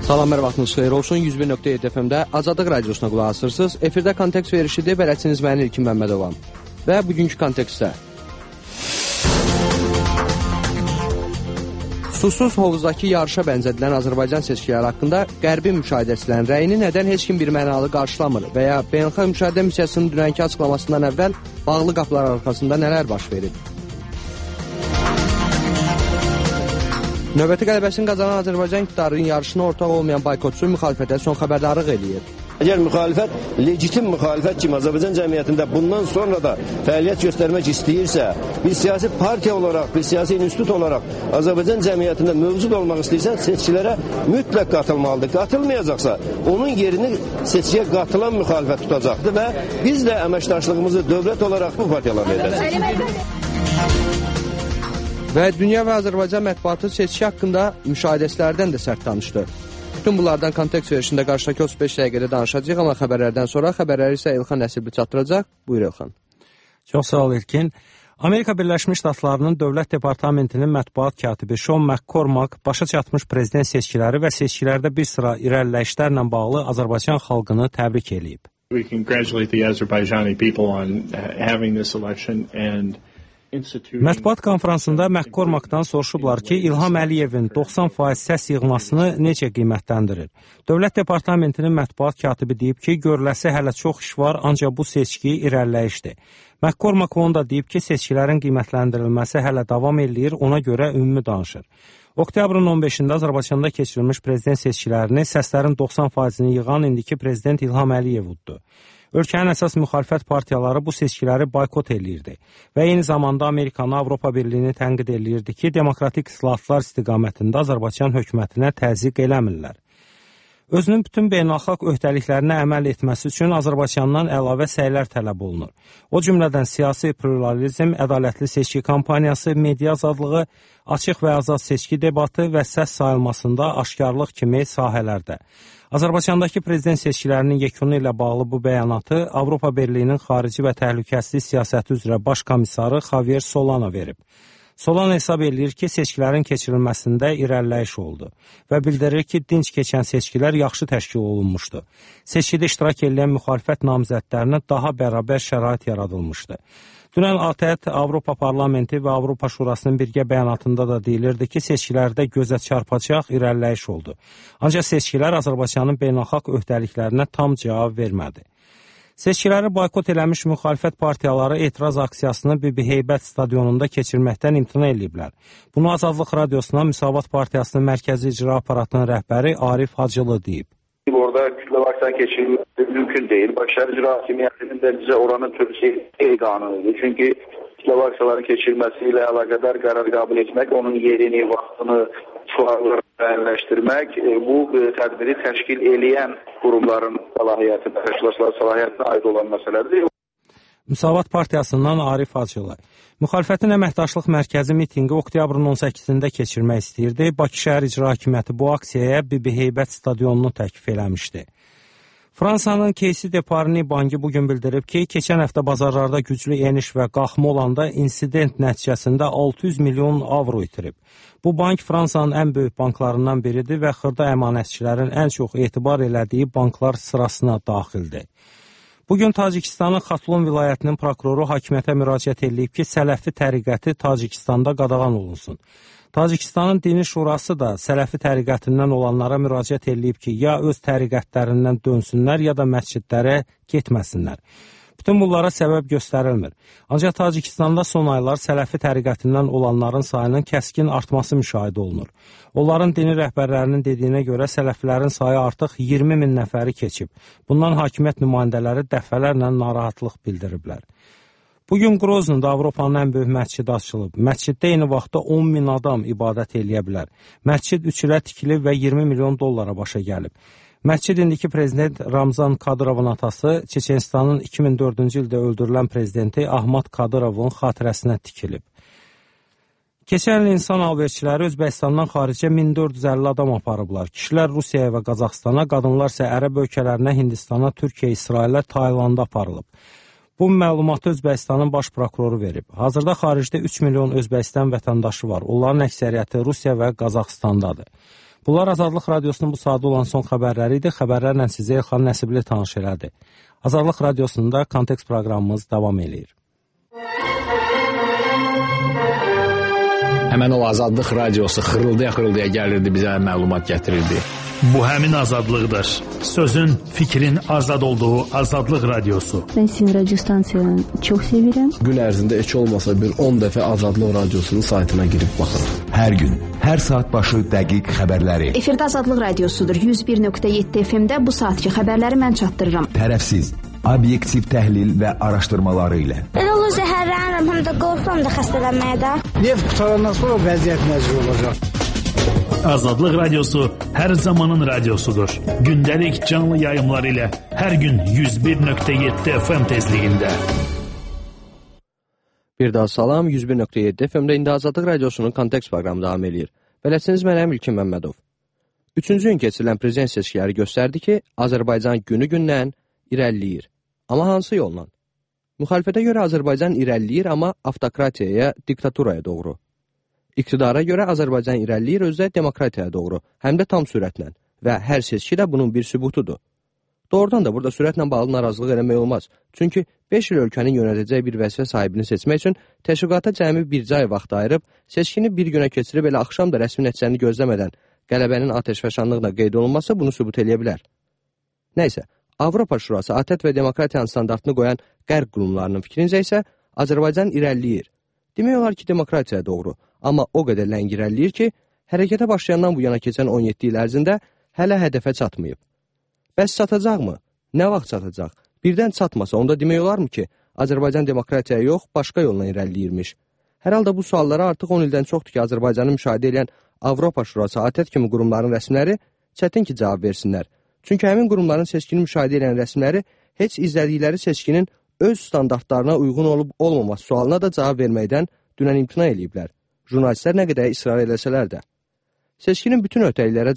Salam, hər vaxtınız xeyir olsun. 101.7 FM-də Azadlıq Radiosuna qulaq asırsınız. Efirdə kontekst verişidir, bələdçiniz mən İlkin Məmmədovam. Və bugünkü kontekstdə susuz hovuzdakı yarışa bənzədilən Azərbaycan seçkiləri haqqında qərbi müşahidəçilərin rəyini nədən heç kim bir mənalı qarşılamır və ya Beynəlxalq Müşahidə Missiyasının dünənki açıqlamasından əvvəl bağlı qapılar arxasında nələr baş verib? Növbəti qələbəsini qazanan Azərbaycan iktidarının yarışına ortaq olmayan boykotçu müxalifətə son xəbərdarlıq eləyir. Əgər müxalifət, legitim müxalifət kimi Azərbaycan cəmiyyətində bundan sonra da fəaliyyət göstərmək istəyirsə, bir siyasi partiya olaraq, bir siyasi institut olaraq Azərbaycan cəmiyyətində mövcud olmaq istəyirsə, seçkilərə mütləq qatılmalıdır. Qatılmayacaqsa, onun yerini seçkiyə qatılan müxalifət tutacaqdır və biz də əməkdaşlığımızı dövlət olaraq bu partiyalarla edəcəyik. Və dünya və Azərbaycan mətbuatı seçki haqqında müşahidəçilərdən də sərt danışdı. Bütün bunlardan kontekst verişində qarşıdakı 35 dəqiqədə danışacağıq, amma xəbərlərdən sonra xəbərləri isə İlxan Nəsibli çatdıracaq. Buyur İlxan. Çox sağ ol İlkin. Amerika Birləşmiş Ştatlarının Dövlət Departamentinin mətbuat katibi Sean McCormack başa çatmış prezident seçkiləri və seçkilərdə bir sıra irəliləyişlərlə bağlı Azərbaycan xalqını təbrik eləyib. We congratulate the Azerbaijani people on having this election and Mətbuat konfransında McCormackdan soruşublar ki, İlham Əliyevin 90% səs yığmasını necə qiymətləndirir? Dövlət Departamentinin mətbuat katibi deyib ki, görüləsi hələ çox iş var, ancaq bu seçki irəliləyişdir. McCormack onu da deyib ki, seçkilərin qiymətləndirilməsi hələ davam eləyir, ona görə ümumi danışır. Oktyabrın 15-də Azərbaycanda keçirilmiş prezident seçkilərini səslərin 90%-ni yığan indiki prezident İlham Əliyev uddu. Ölkənin əsas müxalifət partiyaları bu seçkiləri boykot eləyirdi və eyni zamanda Amerikanı, Avropa Birliyini tənqid eləyirdi ki, demokratik islahatlar istiqamətində Azərbaycan hökumətinə təzyiq eləmirlər. Özünün bütün beynəlxalq öhdəliklərinə əməl etməsi üçün Azərbaycandan əlavə səylər tələb olunur. O cümlədən siyasi pluralizm, ədalətli seçki kampaniyası, media azadlığı, açıq və azad seçki debatı və səs sayılmasında aşkarlıq kimi sahələrdə. Azərbaycandakı prezident seçkilərinin yekunu ilə bağlı bu bəyanatı Avropa Birliyinin xarici və təhlükəsizlik siyasəti üzrə baş komissarı Javier Solana verib. Solana hesab eləyir ki, seçkilərin keçirilməsində irəliləyiş oldu və bildirir ki, dinc keçən seçkilər yaxşı təşkil olunmuşdu. Seçkidə iştirak edən müxalifət namizədlərinə daha bərabər şərait yaradılmışdı. Dünən ATƏT, Avropa Parlamenti və Avropa Şurasının birgə bəyanatında da deyilirdi ki, seçkilərdə gözə çarpacaq irəliləyiş oldu. Ancaq seçkilər Azərbaycanın beynəlxalq öhdəliklərinə tam cavab vermədi. Seçkiləri boykot eləmiş müxalifət partiyaları etiraz aksiyasını Bibi Heybət stadionunda keçirməkdən imtina ediblər. Bunu Azadlıq Radiosuna Müsavat Partiyasının mərkəzi icra aparatının rəhbəri Arif Hacılı deyib. Orada kütlə vaxtdan keçirilməsi mümkün deyil. Şəhər İcra Hakimiyyətinin də bizə oranı tövsiyə qanunudur. Çünki kütlə vaxtların keçirilməsi ilə əlaqədar qərar qəbul etmək, onun yerini, vaxtını, sualları müəyyənləşdirmək, bu tədbiri təşkil eləyən qurumların səlahiyyətinə, təşkilatların səlahiyyətinə aid olan məsələdir. Müsavat Partiyasından Arif Hacılı. Müxalifətin əməkdaşlıq mərkəzi mitinqi oktyabrın 18-də keçirmək istəyirdi. Bakı Şəhər İcra Hakimiyyəti bu aksiyaya Bibi Heybət stadionunu təklif eləmişdi. Fransanın Кейsi Deparni Bankı bugün bildirib ki, keçən həftə bazarlarda güclü eniş və qalxma olanda insident nəticəsində 600 milyon avro itirib. Bu bank Fransanın ən böyük banklarından biridir və xırda əmanətçilərin ən çox etibar elədiyi banklar sırasına daxildir. Bugün Tacikistanın Xatlon vilayətinin prokuroru hakimiyyətə müraciət edib ki, Sələfi təriqəti Tacikistanda qadağan olunsun. Tacikistanın Dini Şurası da Sələfi təriqətindən olanlara müraciət edib ki, ya öz təriqətlərindən dönsünlər, ya da məscidlərə getməsinlər. Bütün bunlara səbəb göstərilmir. Ancaq Tacikistanda son aylar Sələfi təriqətindən olanların sayının kəskin artması müşahidə olunur. Onların dini rəhbərlərinin dediyinə görə Sələfilərin sayı artıq 20 min nəfəri keçib. Bundan hakimiyyət nümayəndələri dəfələrlə narahatlıq bildiriblər. Bugün Qroznada Avropanın ən böyük məscidi açılıb. Məsciddə eyni vaxtda 10 min adam ibadət eləyə bilər. Məscid 3 ilə tikilib və 20 milyon dollara başa gəlib. Məscid indiki prezident Ramzan Kadırovun atası Çeçenistanın 2004-cü ildə öldürülən prezidenti Ahmad Kadırovun xatirəsinə tikilib. Keçən il insan alverçiləri Özbəkistandan xaricə 1450 adam aparıblar. Kişilər Rusiyaya və Qazaxstana, qadınlar isə Ərəb ölkələrinə, Hindistana, Türkiyə, İsrailə, Taylanda aparılıb. Bu məlumatı Özbəkistanın baş prokuroru verib. Hazırda xaricdə 3 milyon Özbəkistan vətəndaşı var. Onların əksəriyyəti Rusiya və Qazaxstandadır. Bunlar Azadlıq Radiosunun bu saatda olan son xəbərləri idi. Xəbərlərlə sizə Elxan Nəsibli tanış elədi. Azadlıq Radiosunda Kontekst proqramımız davam edir. Həmən o Azadlıq Radiosu xırıldaya gəlirdi, bizə məlumat gətirirdi. Bu həmin azadlıqdır. Sözün, fikrin azad olduğu Azadlıq Radiosu. Ben sizin radyo stansiyanı çok seviyorum. Gün ərzində heç olmasa bir 10 dəfə Azadlıq Radiosunun saytına girib baxırıq. Hər gün, hər saat başı dəqiq xəbərləri. Efirdə Azadlıq Radiosudur. 101.7 FM-də bu saatki xəbərləri mən çatdırıram. Tərəfsiz, obyektiv təhlil və araşdırmaları ilə. Ben onu zəhərlənirəm, həm də qorxuram da xəstələnməyə də. Neft qutarandan sonra vəziyyət necə olacaq? Azadlıq Radiosu hər zamanın radiosudur. Gündəlik canlı yayımlar ilə hər gün 101.7 FM tezliyində. Bir daha salam, 101.7 FM-də indi Azadlıq Radiosunun Kontekst proqramı davam edir. Beləsiniz mənəm İlkin Məmmədov. 3-cü gün keçirilən prezident seçkiləri göstərdi ki, Azərbaycan günü-gündən irəliləyir. Amma hansı yolla? Müxalifətə görə Azərbaycan irəliləyir, amma avtokratiyaya, diktaturaya doğru. İqtidara görə Azərbaycan irəliləyir, özdə demokratiyaya doğru, həm də tam sürətlə və hər seçki də bunun bir sübutudur. Doğrudan da burada sürətlə bağlı narazılıq eləmək olmaz. Çünki 5 il ölkənin yönədəcəyi bir vəzifə sahibini seçmək üçün təşviqata cəmi bircə ay vaxt ayırıb, seçkini bir günə keçirib elə axşam da rəsmi nəticəni gözləmədən qələbənin atəşfəşanlıqla qeyd olunması bunu sübut eləyə bilər. Nəysə, Avropa Şurası ATƏT və demokratiyanın standartını qoyan qərb qurumlarının fikrincə isə Azərbaycan irəliləyir. Demək olar ki, demokratiyaya doğru. Amma o qədər ləng irəliləyir ki, hərəkətə başlayandan bu yana keçən 17 il ərzində hələ hədəfə çatmayıb. Bəs çatacaqmı? Nə vaxt çatacaq? Birdən çatmasa, onda demək olarmı ki, Azərbaycan demokratiyaya yox, başqa yolla irəliləyirmiş? Hər halda bu suallara artıq 10 ildən çoxdur ki, Azərbaycanı müşahidə edən Avropa Şurası, ATƏT kimi qurumların rəsmləri çətin ki, cavab versinlər. Çünki həmin qurumların seçkini müşahidə edən rəsmləri heç izlədikləri seçkinin öz standartlarına uyğun olub-olmaması sualına da cavab verməkdən dünən imtina eləyiblər. Jurnalistlər nə qədər israr eləsələr də. Seçkinin bütün öhdəliklərə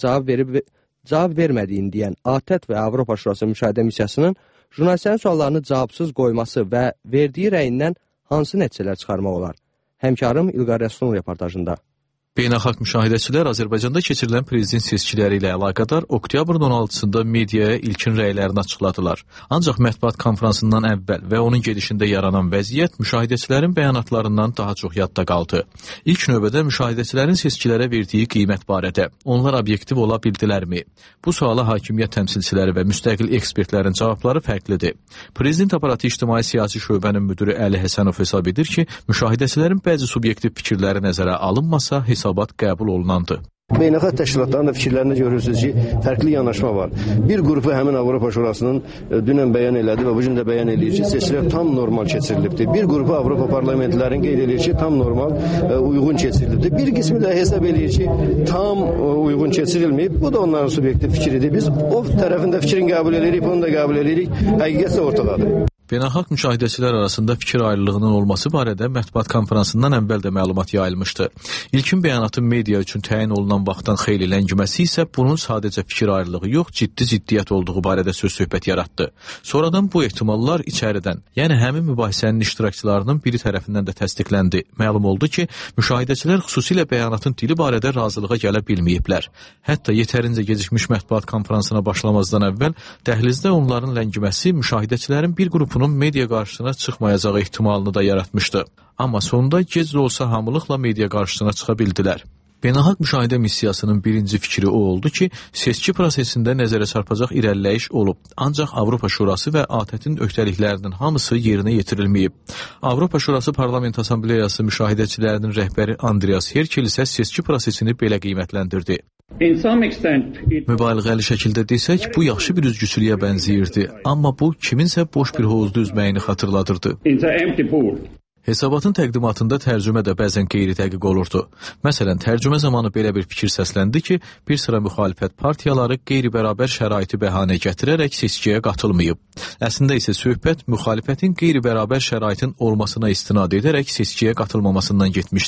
cavab vermədiyin deyən ATƏT və Avropa Şurası müşahidə missiyasının jurnalistlərin suallarını cavabsız qoyması və verdiyi rəyindən hansı nəticələr çıxarmaq olar? Həmkarım İlqar Rəsulun reportajında. Beynəlxalq müşahidəçilər Azərbaycanda keçirilən prezident seçkiləri ilə əlaqədar oktyabrın 16-sında mediaya ilkin rəylərini açıqladılar. Ancaq mətbuat konfransından əvvəl və onun gedişində yaranan vəziyyət müşahidəçilərin bəyanatlarından daha çox yadda qaldı. İlk növbədə müşahidəçilərin seçkilərə verdiyi qiymət barədə. Onlar obyektiv ola bildilərmi? Bu suala hakimiyyət təmsilçiləri və müstəqil ekspertlərin cavabları fərqlidir. Prezident aparatı ictimai siyasi şöbənin müdiri Əli Həsənov hesab edir ki, müşahidəçilərin bəzi subyektiv fikirləri nəzərə alınmasa, hesabat qəbul olunandı. Beynəlxalq təşkilatların da fikirlərində görürsünüz ki, fərqli yanaşma var. Bir qrupu həmin Avropa Şurasının dünən bəyan elədi və bu gün də bəyan eləyir ki, seçkilər tam normal keçirilibdir. Bir qrupu Avropa parlamentlərin qeyd edir ki, tam normal, uyğun keçirilibdir. Bir qismi də hesab eləyir ki, tam uyğun keçirilməyib. Bu da onların subyektiv fikridir. Biz o tərəfində fikrin qəbul edirik, bunu da qəbul edirik. Həqiqət isə ortadadır. Beynəlxalq müşahidəçilər arasında fikir ayrılığının olması barədə mətbuat konfransından əvvəl də məlumat yayılmışdı. İlkin bəyanatın media üçün təyin olunan vaxtdan xeyli ləngiməsi isə bunun sadəcə fikir ayrılığı yox, ciddi-ciddiyyət olduğu barədə söz-söhbət yaratdı. Sonradan bu ehtimallar içəridən, yəni həmin mübahisənin iştirakçılarının biri tərəfindən də təsdiqləndi. Məlum oldu ki, müşahidəçilər xüsusilə bəyanatın dili barədə razılığa gələ bilməyiblər. Hətta yetərincə gecikmiş mətbuat konfransına başlamazdan əvvəl dəhlizdə onların ləngiməsi müşahidəçilərin bir qrupu media qarşısına çıxmayacağı ehtimalını da yaratmışdı. Amma sonunda gec də olsa hamılıqla media qarşısına çıxa bildilər. Beynəlxalq müşahidə missiyasının birinci fikri o oldu ki, seçki prosesində nəzərə çarpacaq irəliləyiş olub. Ancaq Avropa Şurası və ATƏT-in öhdəliklərinin hamısı yerinə yetirilməyib. Avropa Şurası Parlament Assambleyası müşahidəçilərinin rəhbəri Andreas Herkel isə seçki prosesini belə qiymətləndirdi. Mübaliğəli şəkildə desək, bu yaxşı bir üzgüçülüyə bənzəyirdi. Amma bu, kiminsə boş bir hovuzda üzməyini xatırladırdı. Hesabatın təqdimatında tərcümə də bəzən qeyri-dəqiq olurdu. Məsələn, tərcümə zamanı belə bir fikir səsləndi ki, bir sıra müxalifət partiyaları qeyri-bərabər şəraiti bəhanə gətirərək seçkiyə qatılmayıb. Əslində isə söhbət müxalifətin qeyri-bərabər şəraitin olmasına istinad edərək seçkiyə qatılmamasından getmişdi.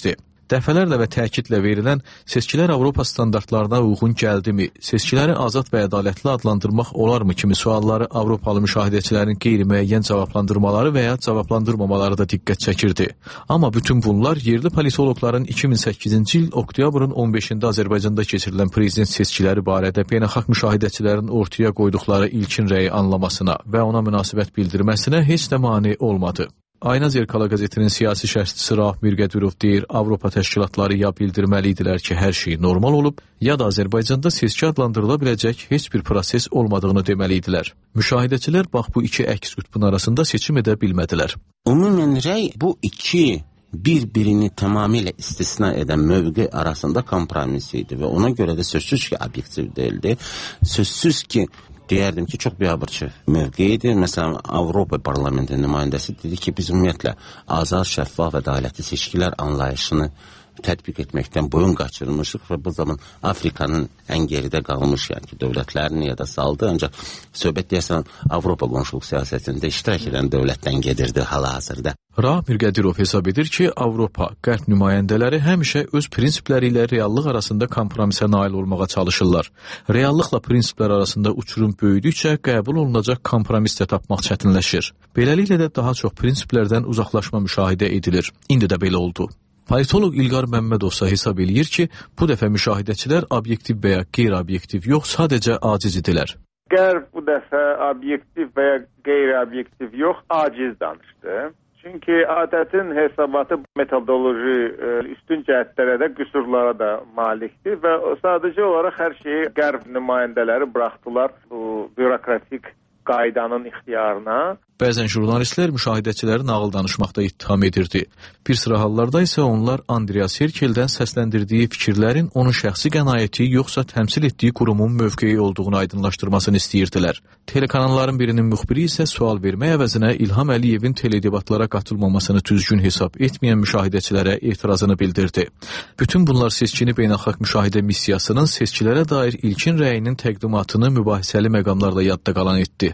Dəfələrlə və təkidlə verilən seçkilər Avropa standartlarına uyğun gəldimi, seçkiləri azad və ədalətli adlandırmaq olarmı kimi sualları Avropalı müşahidəçilərin qeyri-müəyyən cavablandırmaları və ya cavablandırmamaları da diqqət çəkirdi. Amma bütün bunlar yerli politoloqların 2008-ci il oktyabrın 15-də Azərbaycanda keçirilən prezident seçkiləri barədə beynəlxalq müşahidəçilərin ortaya qoyduqları ilkin rəyi anlamasına və ona münasibət bildirməsinə heç də mane olmadı. Ayna Zerkala qəzetinin siyasi şərhçisi Rauf Mirgədirov deyir, Avropa təşkilatları ya bildirməli idilər ki, hər şey normal olub, ya da Azərbaycanda seçki adlandırıla biləcək heç bir proses olmadığını deməli idilər. Müşahidəçilər bax bu iki əks qütbün arasında seçim edə bilmədilər. Ümumən rəy bu iki bir-birini tamamilə istisna edən mövqe arasında kompromis idi və ona görə də sözsüz ki, obyektiv deyildi. Sözsüz ki, deyərdim ki, çox biabırçı mövqeyidir. Məsələn, Avropa parlamentinin nümayəndəsi dedi ki, biz ümumiyyətlə azad, şəffaf və ədalətli seçkilər anlayışını tətbiq etməkdən boyun qaçırmışıq və bu zaman Afrikanın ən geridə qalmış dövlətlərini yada saldı. Ancaq söhbət deyəsən Avropa qonşuluq siyasətində iştirak edən dövlətdən gedirdi hal-hazırda. Rauf Mirgədirov hesab edir ki, Avropa, qərb nümayəndələri həmişə öz prinsipləri ilə reallıq arasında kompromisə nail olmağa çalışırlar. Reallıqla prinsiplər arasında uçurum böyüdükcə qəbul olunacaq kompromis də tapmaq çətinləşir. Beləliklə də daha çox prinsiplərdən uzaqlaşma müşahidə edilir. İndi də belə oldu. Politoloq İlqar Məmmədov isə hesab eləyir ki, bu dəfə müşahidəçilər obyektiv və ya qeyri-obyektiv yox, sadəcə aciz idilər. Qərb bu dəfə obyektiv və ya qeyri-obyektiv yox, aciz danışdı. Çünki adətin hesabatı metodoloji üstün cəhətlərə də, qüsurlara da malikdir və sadəcə olaraq hər şeyi qərb nümayəndələri buraxdılar bu bürokratik qaydanın ixtiyarına. Bəzən jurnalistlər müşahidəçiləri nağıl danışmaqda ittiham edirdi. Bir sıra hallarda isə onlar Andreas Herkeldən səsləndirdiyi fikirlərin onun şəxsi qənaəti yoxsa təmsil etdiyi qurumun mövqeyi olduğunu aydınlaşdırmasını istəyirdilər. Telekanalların birinin müxbiri isə sual vermək əvəzinə İlham Əliyevin teledebatlara qatılmamasını düzgün hesab etməyən müşahidəçilərə etirazını bildirdi. Bütün bunlar seçkini beynəlxalq müşahidə missiyasının seçkilərə dair ilkin rəyinin təqdimatını mübahisəli məqamlarla yadda qalan etdi.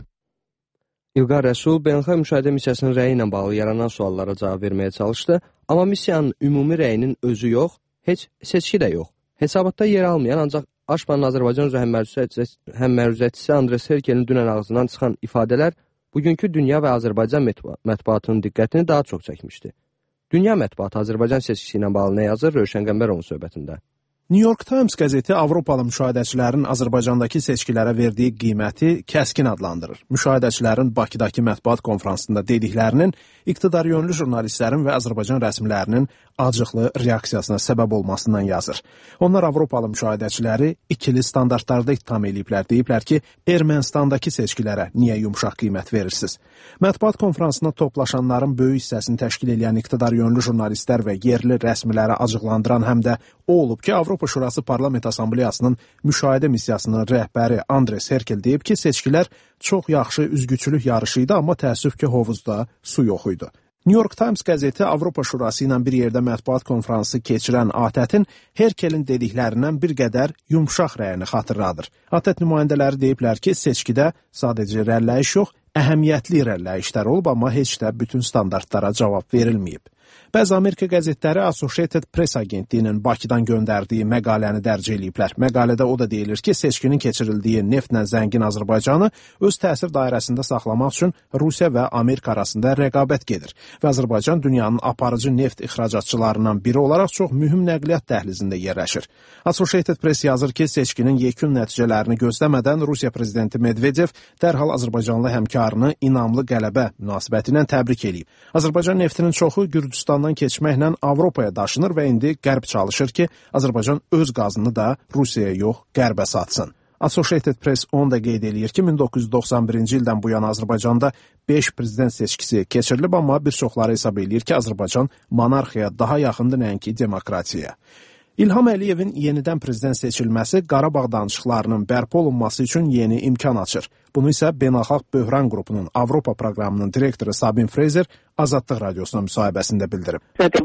İlqar Rəsul beynəlxalq müşahidə missiyasının rəyi ilə bağlı yaranan suallara cavab verməyə çalışdı, amma missiyanın ümumi rəyinin özü yox, heç seçki də yox. Hesabatda yer almayan, ancaq Aşpanın Azərbaycan üzrə həmməruzətçisi Andres Herkelin dünən ağzından çıxan ifadələr bugünkü dünya və Azərbaycan mətbuatının diqqətini daha çox çəkmişdi. Dünya mətbuatı Azərbaycan seçkisi ilə bağlı nə yazır? Rövşən Qəmbərovun söhbətində. New York Times qəzeti Avropalı müşahidəçilərin Azərbaycandakı seçkilərə verdiyi qiyməti kəskin adlandırır. Müşahidəçilərin Bakıdakı mətbuat konfransında dediklərinin iqtidaryönlü jurnalistlərin və Azərbaycan rəsmilərinin acıqlı reaksiyasına səbəb olmasından yazır. Onlar Avropalı müşahidəçiləri ikili standartlarda ittiham ediblər. Deyiblər ki, Ermənistandakı seçkilərə niyə yumşaq qiymət verirsiniz? Mətbuat konfransına toplaşanların böyük hissəsini təşkil edən iqtidaryönlü jurnalistlər və yerli rəsmiləri acıqlandıran həm də o olub ki, Avropa Şurası Parlament Assambleyasının müşahidə missiyasının rəhbəri Andres Herkel deyib ki, seçkilər çox yaxşı üzgüçülük yarışı idi, amma təəssüf ki, hovuzda su yox idi. New York Times qəzeti Avropa Şurası ilə bir yerdə mətbuat konfransı keçirən ATƏT-in Herkelin dediklərindən bir qədər yumşaq rəyini xatırladır. ATƏT nümayəndələri deyiblər ki, seçkidə sadəcə irəliləyiş yox, əhəmiyyətli irəliləyişlər olub, amma heç də bütün standartlara cavab verilməyib. Bəzi Amerika qəzetləri Associated Press agentliyinin Bakıdan göndərdiyi məqaləni dərc eləyiblər. Məqalədə o da deyilir ki, seçkinin keçirildiyi neftlə zəngin Azərbaycanı öz təsir dairəsində saxlamaq üçün Rusiya və Amerika arasında rəqabət gedir. Və Azərbaycan dünyanın aparıcı neft ixracatçılarından biri olaraq çox mühüm nəqliyyat dəhlizində yerləşir. Associated Press yazır ki, seçkinin yekun nəticələrini gözləmədən Rusiya prezidenti Medvedev dərhal Azərbaycanlı həmkarını inamlı qələbə münasibəti ilə təbrik eləyib. Azərbaycan neftinin çoxu Gürcüstandan keçməklə Avropaya daşınır və indi Qərb çalışır ki, Azərbaycan öz qazını da Rusiyaya yox, Qərbə satsın. Associated Press onu da qeyd eləyir ki, 1991-ci ildən bu yana Azərbaycanda 5 prezident seçkisi keçirilib, amma bir çoxları hesab eləyir ki, Azərbaycan monarxiyaya daha yaxındır nəinki demokratiyaya. İlham Əliyevin yenidən prezident seçilməsi Qarabağ danışıqlarının bərpa olunması üçün yeni imkan açır. Bunu isə Beynəlxalq Böhran Qrupunun Avropa proqramının direktoru Sabin Fraser Azadlıq Radiosuna müsahibəsində bildirib.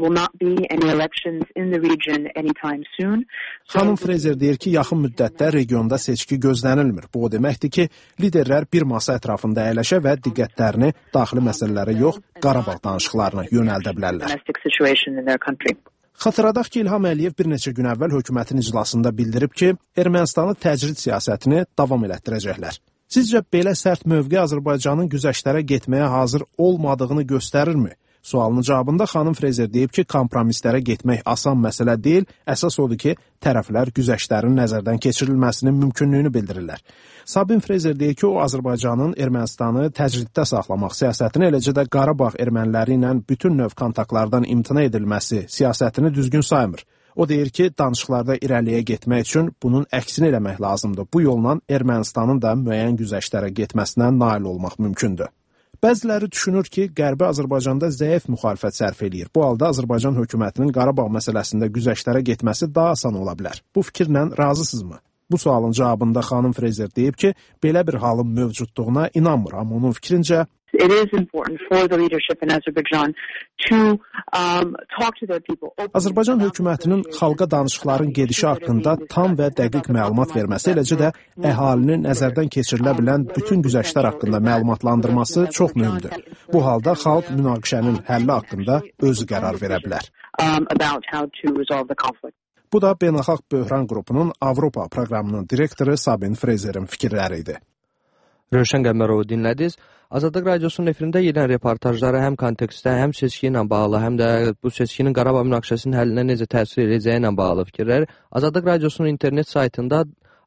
Xanım Fraser deyir ki, yaxın müddətdə regionda seçki gözlənilmir. Bu o deməkdir ki, liderlər bir masa ətrafında əyləşə və diqqətlərini daxili məsələlərə yox, Qarabağ danışıqlarına yönəldə bilərlər. Xatırladaq ki, İlham Əliyev bir neçə gün əvvəl hökumətin iclasında bildirib ki, Ermənistanı təcrid siyasətini davam elətdirəcəklər. Sizcə belə sərt mövqe Azərbaycanın güzəştlərə getməyə hazır olmadığını göstərirmi? Sualının cavabında xanım Frezer deyib ki, kompromislərə getmək asan məsələ deyil, əsas odur ki, tərəflər güzəştlərin nəzərdən keçirilməsinin mümkünlüyünü bildirirlər. Sabin Frezer deyir ki, o Azərbaycanın Ermənistanı təcriddə saxlamaq siyasətini, eləcə də Qarabağ erməniləri ilə bütün növ kontaktlardan imtina edilməsi siyasətini düzgün saymır. O deyir ki, danışıqlarda irəliyə getmək üçün bunun əksini eləmək lazımdır. Bu yolla Ermənistanın da müəyyən güzəştlərə getməsinə nail olmaq mümkündür. Bəziləri düşünür ki, Qərbi Azərbaycanda zəif müxalifət sərf eləyir. Bu halda Azərbaycan hökumətinin Qarabağ məsələsində güzəştlərə getməsi daha asan ola bilər. Bu fikirlə razısınızmı? Bu sualın cavabında xanım Frezer deyib ki, belə bir halın mövcudluğuna inanmır, amma onun fikrincə It is important for the leadership in Azerbaijan to talk to their people. Azərbaycan hökumətinin xalqa danışıqların gedişi haqqında tam və dəqiq məlumat verməsi, eləcə də əhalinin nəzərdən keçirilə bilən bütün güzəştlər haqqında məlumatlandırması çox mühümdür. Bu halda xalq münaqişənin həlli haqqında özü qərar verə bilər. Bu da Beynəlxalq Böhran Qrupunun Avropa proqramının direktoru Sabin Frezerin fikirləri idi. Rövşən Qəmbərovu dinlədiniz. Azadlıq Radiosunun efirində gedən reportajları həm kontekstdə, həm seçki ilə bağlı, həm də bu seçkinin Qarabağ münaqişəsinin həllinə necə təsir edəcəyi ilə bağlı fikirlər Azadlıq Radiosunun internet saytında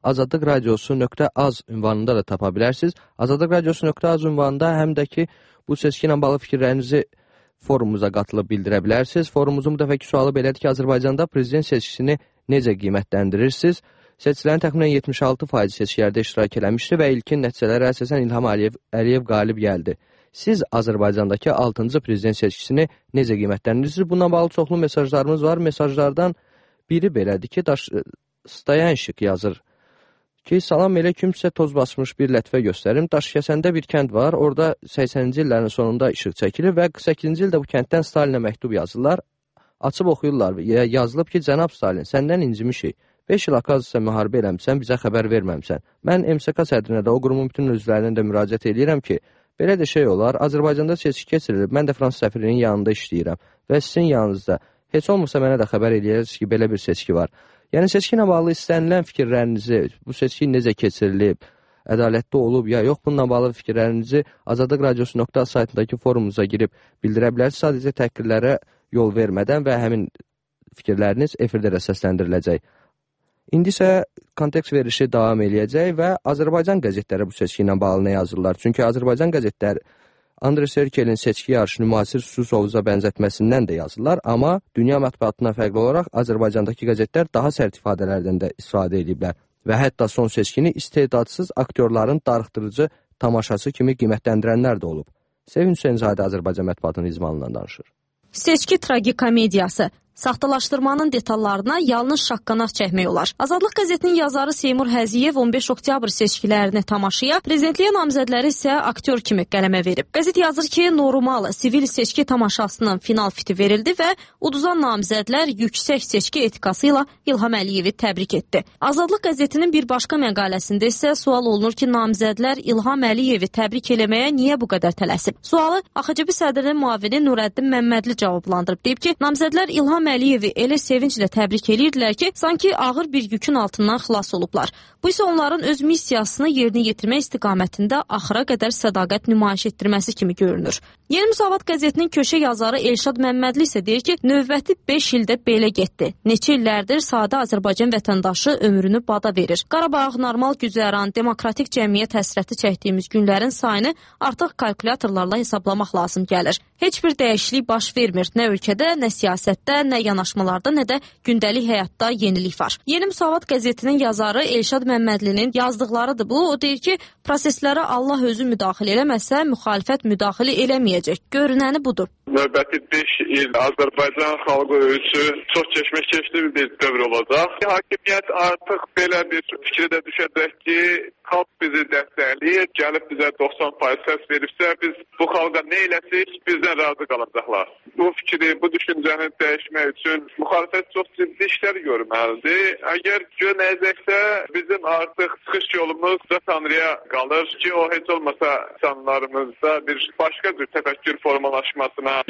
azadlıqradiosu.az ünvanında da tapa bilərsiniz. Azadlıqradiosu.az ünvanında həm də ki, bu seçki ilə bağlı fikirlərinizi forumumuza qatılıb bildirə bilərsiniz. Forumumuzun bu dəfəki sualı belədir ki, Azərbaycanda prezident seçkisini necə qiymətləndirirsiniz? Seçilərin təxminən 76% seçkilərdə iştirak eləmişdi və ilkin nəticələrə əsasən İlham Əliyev qalib gəldi. Siz Azərbaycandakı 6-cı prezident seçkisini necə qiymətləndirirsiniz? Bununla bağlı çoxlu mesajlarımız var. Mesajlardan biri belədir ki, Stayanşik yazır ki, salam elə kimsə toz basmış bir lətifə göstərim. Daşkəsəndə bir kənd var, orada 80-ci illərin sonunda işıq çəkilir və 48-ci ildə bu kənddən Stalinə məktub yazırlar. Açıb oxuyurlar, yazılıb ki, cənab Stalin, səndən incimişik. 5 il akazısa müharibə eləmişsən, bizə xəbər verməmişsən. Mən MSK sədrinə də o qurumun bütün üzvlərinə də müraciət edirəm ki, belə də şey olar, Azərbaycanda seçki keçirilir, mən də Fransız səfirinin yanında işləyirəm və sizin yanınızda heç olmasa mənə də xəbər edirsiniz ki, belə bir seçki var. Yəni, seçki ilə bağlı istənilən fikirlərinizi, bu seçki necə keçirilib, ədalətli olub ya yox, bununla bağlı fikirlərinizi Azadlıq Radiosu.az saytındakı forumumuza girib bildirə bilərsiniz. Sadəcə təhqirlərə yol vermədən və həmin fikirləriniz efirdə də səsləndiriləcək. İndi isə kontekst verişi davam eləyəcək və Azərbaycan qəzetləri bu seçki ilə bağlı nə yazırlar? Çünki Azərbaycan qəzetləri Andrey Serkelin seçki yarışını müasir Susuz Ovuza bənzətməsindən də yazırlar, amma dünya mətbuatından fərqli olaraq Azərbaycandakı qəzetlər daha sərt ifadələrdən də istifadə ediblər və hətta son seçkini istedadsız aktyorların darıxdırıcı tamaşası kimi qiymətləndirənlər də olub. Sevin Hüseynzadə Azərbaycan mətbuatının izmanından danışır. Seçki tragikomediyası. Saxtalaşdırmanın detallarına yalnız şaqqanaq çəkmək olar. Azadlıq qəzetinin yazarı Seymur Həziyev 15 oktyabr seçkilərini tamaşaya, prezidentliyə namizədləri isə aktyor kimi qələmə verib. Qəzet yazır ki, normal sivil seçki tamaşasının final fiti verildi və uduzan namizədlər yüksək seçki etikası ilə İlham Əliyevi təbrik etdi. Azadlıq qəzetinin bir başqa məqaləsində isə sual olunur ki, namizədlər İlham Əliyevi təbrik eləməyə niyə bu qədər tələsib? Sualı AXCB sədrinin müavini Nurəddin Məmmədli cavablandırıb. Deyib ki, namizədlər İlham Əliyevi elə sevinclə təbrik edirdilər ki, sanki ağır bir yükün altından xilas olublar. Bu isə onların öz missiyasını yerinə yetirmək istiqamətində axıra qədər sədaqət nümayiş etdirməsi kimi görünür. Yeni Müsavat qəzetinin köşə yazarı Elşad Məmmədli isə deyir ki, növbəti 5 ildə belə getdi. Neçə illərdir sadə Azərbaycan vətəndaşı ömrünü bada verir. Qarabağ, normal güzəran, demokratik cəmiyyət həsrəti çəkdiyimiz günlərin sayını artıq kalkulyatorlarla hesablamaq lazım gəlir. Heç bir dəyişiklik baş vermir. Nə ölkədə, nə siyasətdə, nə yanaşmalarda, nə də gündəlik həyatda yenilik var. Yeni Müsavat qəzetinin yazarı Elşad Məmmədlinin yazdıqlarıdır bu. O deyir ki, proseslərə Allah özü müdaxilə eləməsə, müxalifət müdaxilə eləməyəcək. Görünəni budur. Növbəti 5 il Azərbaycan xalqı üçün çox keşməkeşli bir dövr olacaq. Hakimiyyət artıq belə bir fikri də düşəcək ki, xalq bizi dəstəkləyir, gəlib bizə 90% səs veribsə, biz bu xalqa nə eləsək, bizdən razı qalacaqlar. Bu fikri, bu düşüncəni dəyişmək üçün müxalifət çox ciddi işlər görməlidir. Əgər görməyəcəksə, bizim artıq çıxış yolumuz da Tanrıya qalır ki, o heç olmasa insanlarımızda bir başqa bir təfəkkür formalaşmasına yardımcı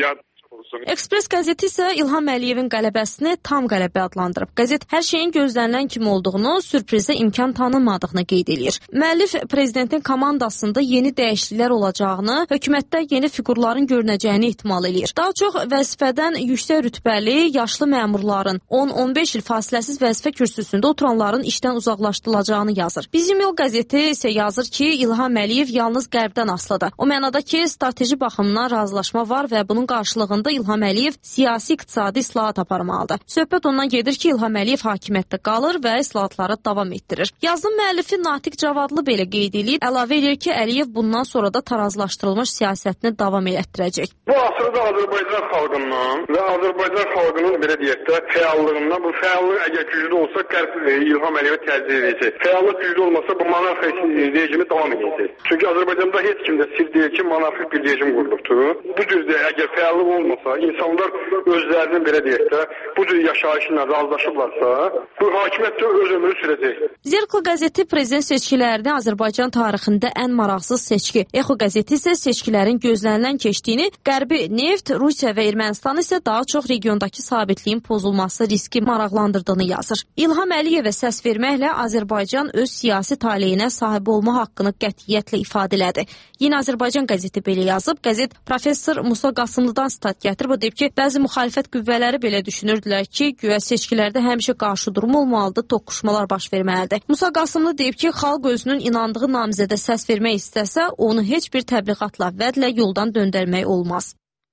olsun. Ekspres qəzeti isə İlham Əliyevin qələbəsini tam qələbə adlandırıb. Qəzet hər şeyin gözlənilən kimi olduğunu, sürprizə imkan tanınmadığını qeyd edir. Müəllif prezidentin komandasında yeni dəyişikliklər olacağını, hökumətdə yeni fiqurların görünəcəyini ehtimal edir. Daha çox vəzifədən yüksək rütbəli, yaşlı məmurların 10-15 il fasiləsiz vəzifə kürsüsündə oturanların işdən uzaqlaşdırılacağını yazır. Bizim Yol qəzeti isə yazır ki, İlham Əliyev yalnız qərbdən asılıdır. O mənada ki, strateji baxımdan razılaşma var və bunun qarşılığında İlham Əliyev siyasi-iqtisadi islahat aparmalıdır. Söhbət ondan gedir ki, İlham Əliyev hakimiyyətdə qalır və islahatları davam etdirir. Yazının müəllifi Natiq Cavadlı belə qeyd edib, əlavə edir ki, Əliyev bundan sonra da tarazlaşdırılmış siyasətini davam etdirəcək. Bu asırda Azərbaycan xalqından və Azərbaycan xalqının belə deyək də fəallığından, bu fəallıq əgər güclü olsa qərb İlham Əliyevə tərcih edəcək. Fəallıq güclü olmasa bu monarxik rejimi davam edəcək. Çünki Azərbaycanda heç kimdə sir deyil ki, monarxik bir rejim qurulubdur. Bu cür əgər fəallıq olmasa, insanlar özlərinin belə deyək də bu cür yaşayışla razılaşıblarsa, bu hakimiyyət öz ömrünü sürəcək. Zirkla qəzeti prezident seçkilərini Azərbaycan tarixində ən maraqsız seçki. Exo qəzeti isə seçkilərin gözlənilən keçdiyini, Qərbi neft, Rusiya və Ermənistan isə daha çox regiondakı sabitliyin pozulması riski maraqlandırdığını yazır. İlham Əliyevə səs verməklə Azərbaycan öz siyasi taleyinə sahib olma haqqını qətiyyətlə ifadə elədi. Yeni Azərbaycan qəzeti belə yazıb. Qəzet professor Musa Qasımlıdan sitat gətirib. O deyib ki, bəzi müxalifət qüvvələri belə düşünürdülər ki, güya seçkilərdə həmişə qarşıdurum olmalıdır, toqquşmalar baş verməlidir. Musa Qasımlı deyib ki, xalq özünün inandığı namizədə səs vermək istəsə, onu heç bir təbliğatla, vədlə yoldan döndərmək olmaz.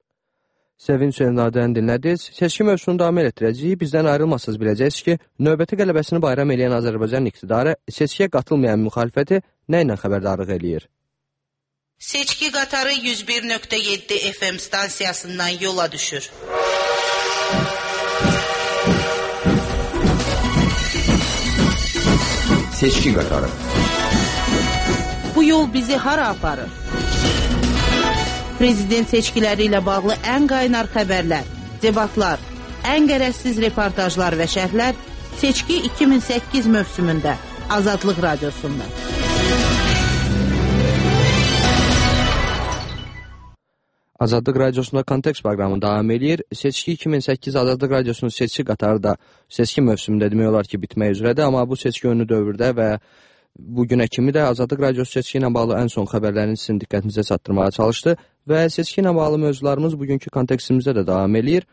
Sevinç Hüseynlərdən dinlədiniz. Seçki mövzusunu davam etdirəcəyik. Bizdən ayrılmasınız biləcəksiniz ki, növbəti qələbəsini bayram edən Azərbaycan iqtidarı seçkiyə qatılmayan müxalifəti nə ilə xəbərdarlıq eləyir? Seçki qatarı 101.7 FM stansiyasından yola düşür. Seçki qatarı. Bu yol bizi hara aparır? Prezident seçkiləri ilə bağlı ən qaynar xəbərlər, debatlar, ən qərəzsiz reportajlar və şərhlər Seçki 2008 mövsümündə Azadlıq Radiosunda. Azadlıq Radiosunda Kontekst proqramı davam edir. Seçki 2008 Azadlıq Radiosunun seçki qatarı da seçki mövsümündə demək olar ki, bitmək üzrədir. Amma bu seçki önlü dövrdə və bugünə kimi də Azadlıq Radiosu seçki ilə bağlı ən son xəbərlərini sizin diqqətinizə çatdırmağa çalışdı və seçki ilə bağlı mövzularımız bugünkü kontekstimizdə də davam edir.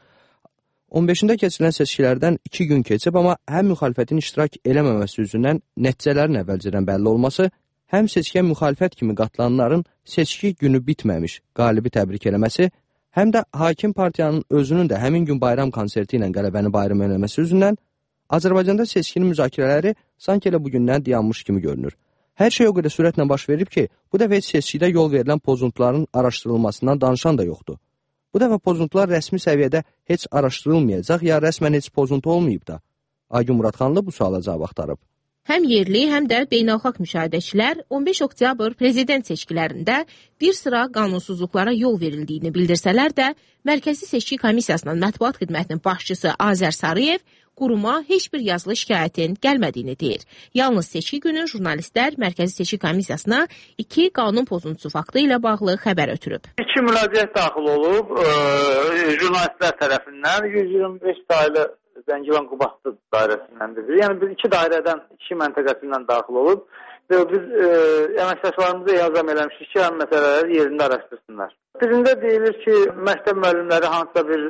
15-də keçirilən seçkilərdən 2 gün keçib, amma həm müxalifətin iştirak eləməməsi üzündən nəticələrin əvvəlcədən bəlli olması, həm seçkiyə müxalifət kimi qatılanların seçki günü bitməmiş qalibi təbrik eləməsi, həm də hakim partiyanın özünün də həmin gün bayram konserti ilə qələbəni bayram eləməsi üzündən Azərbaycanda seçkinin müzakirələri sanki elə bugündən dayanmış kimi görünür. Hər şey o qədər sürətlə baş verib ki, bu dəfə heç seçkidə yol verilən pozuntuların araşdırılmasından danışan da yoxdur. Bu dəfə pozuntular rəsmi səviyyədə heç araşdırılmayacaq, ya rəsmən heç pozuntu olmayıb da. Aygün Muradxanlı bu suala cavab axtarıb. Həm yerli, həm də beynəlxalq müşahidəçilər 15 oktyabr prezident seçkilərində bir sıra qanunsuzluqlara yol verildiyini bildirsələr də, Mərkəzi Seçki Komissiyasının mətbuat xidmətinin başçısı Azər Sarıyev quruma heç bir yazılı şikayətin gəlmədiyini deyir. Yalnız seçki günü jurnalistlər Mərkəzi Seçki Komissiyasına 2 qanun pozuntusu faktı ilə bağlı xəbər ötürüb. 2 müraciət daxil olub jurnalistlər tərəfindən 125 sayılı Zəngilan Qubadlı dairəsindəndir. Yəni biz 2 dairədən, 2 məntəqəsindən daxil olub və biz əməkdaşlarımıza yazam eləmişik ki, həm məsələləri yerində araşdırsınlar. Birində deyilir ki, məktəb müəllimləri hansısa bir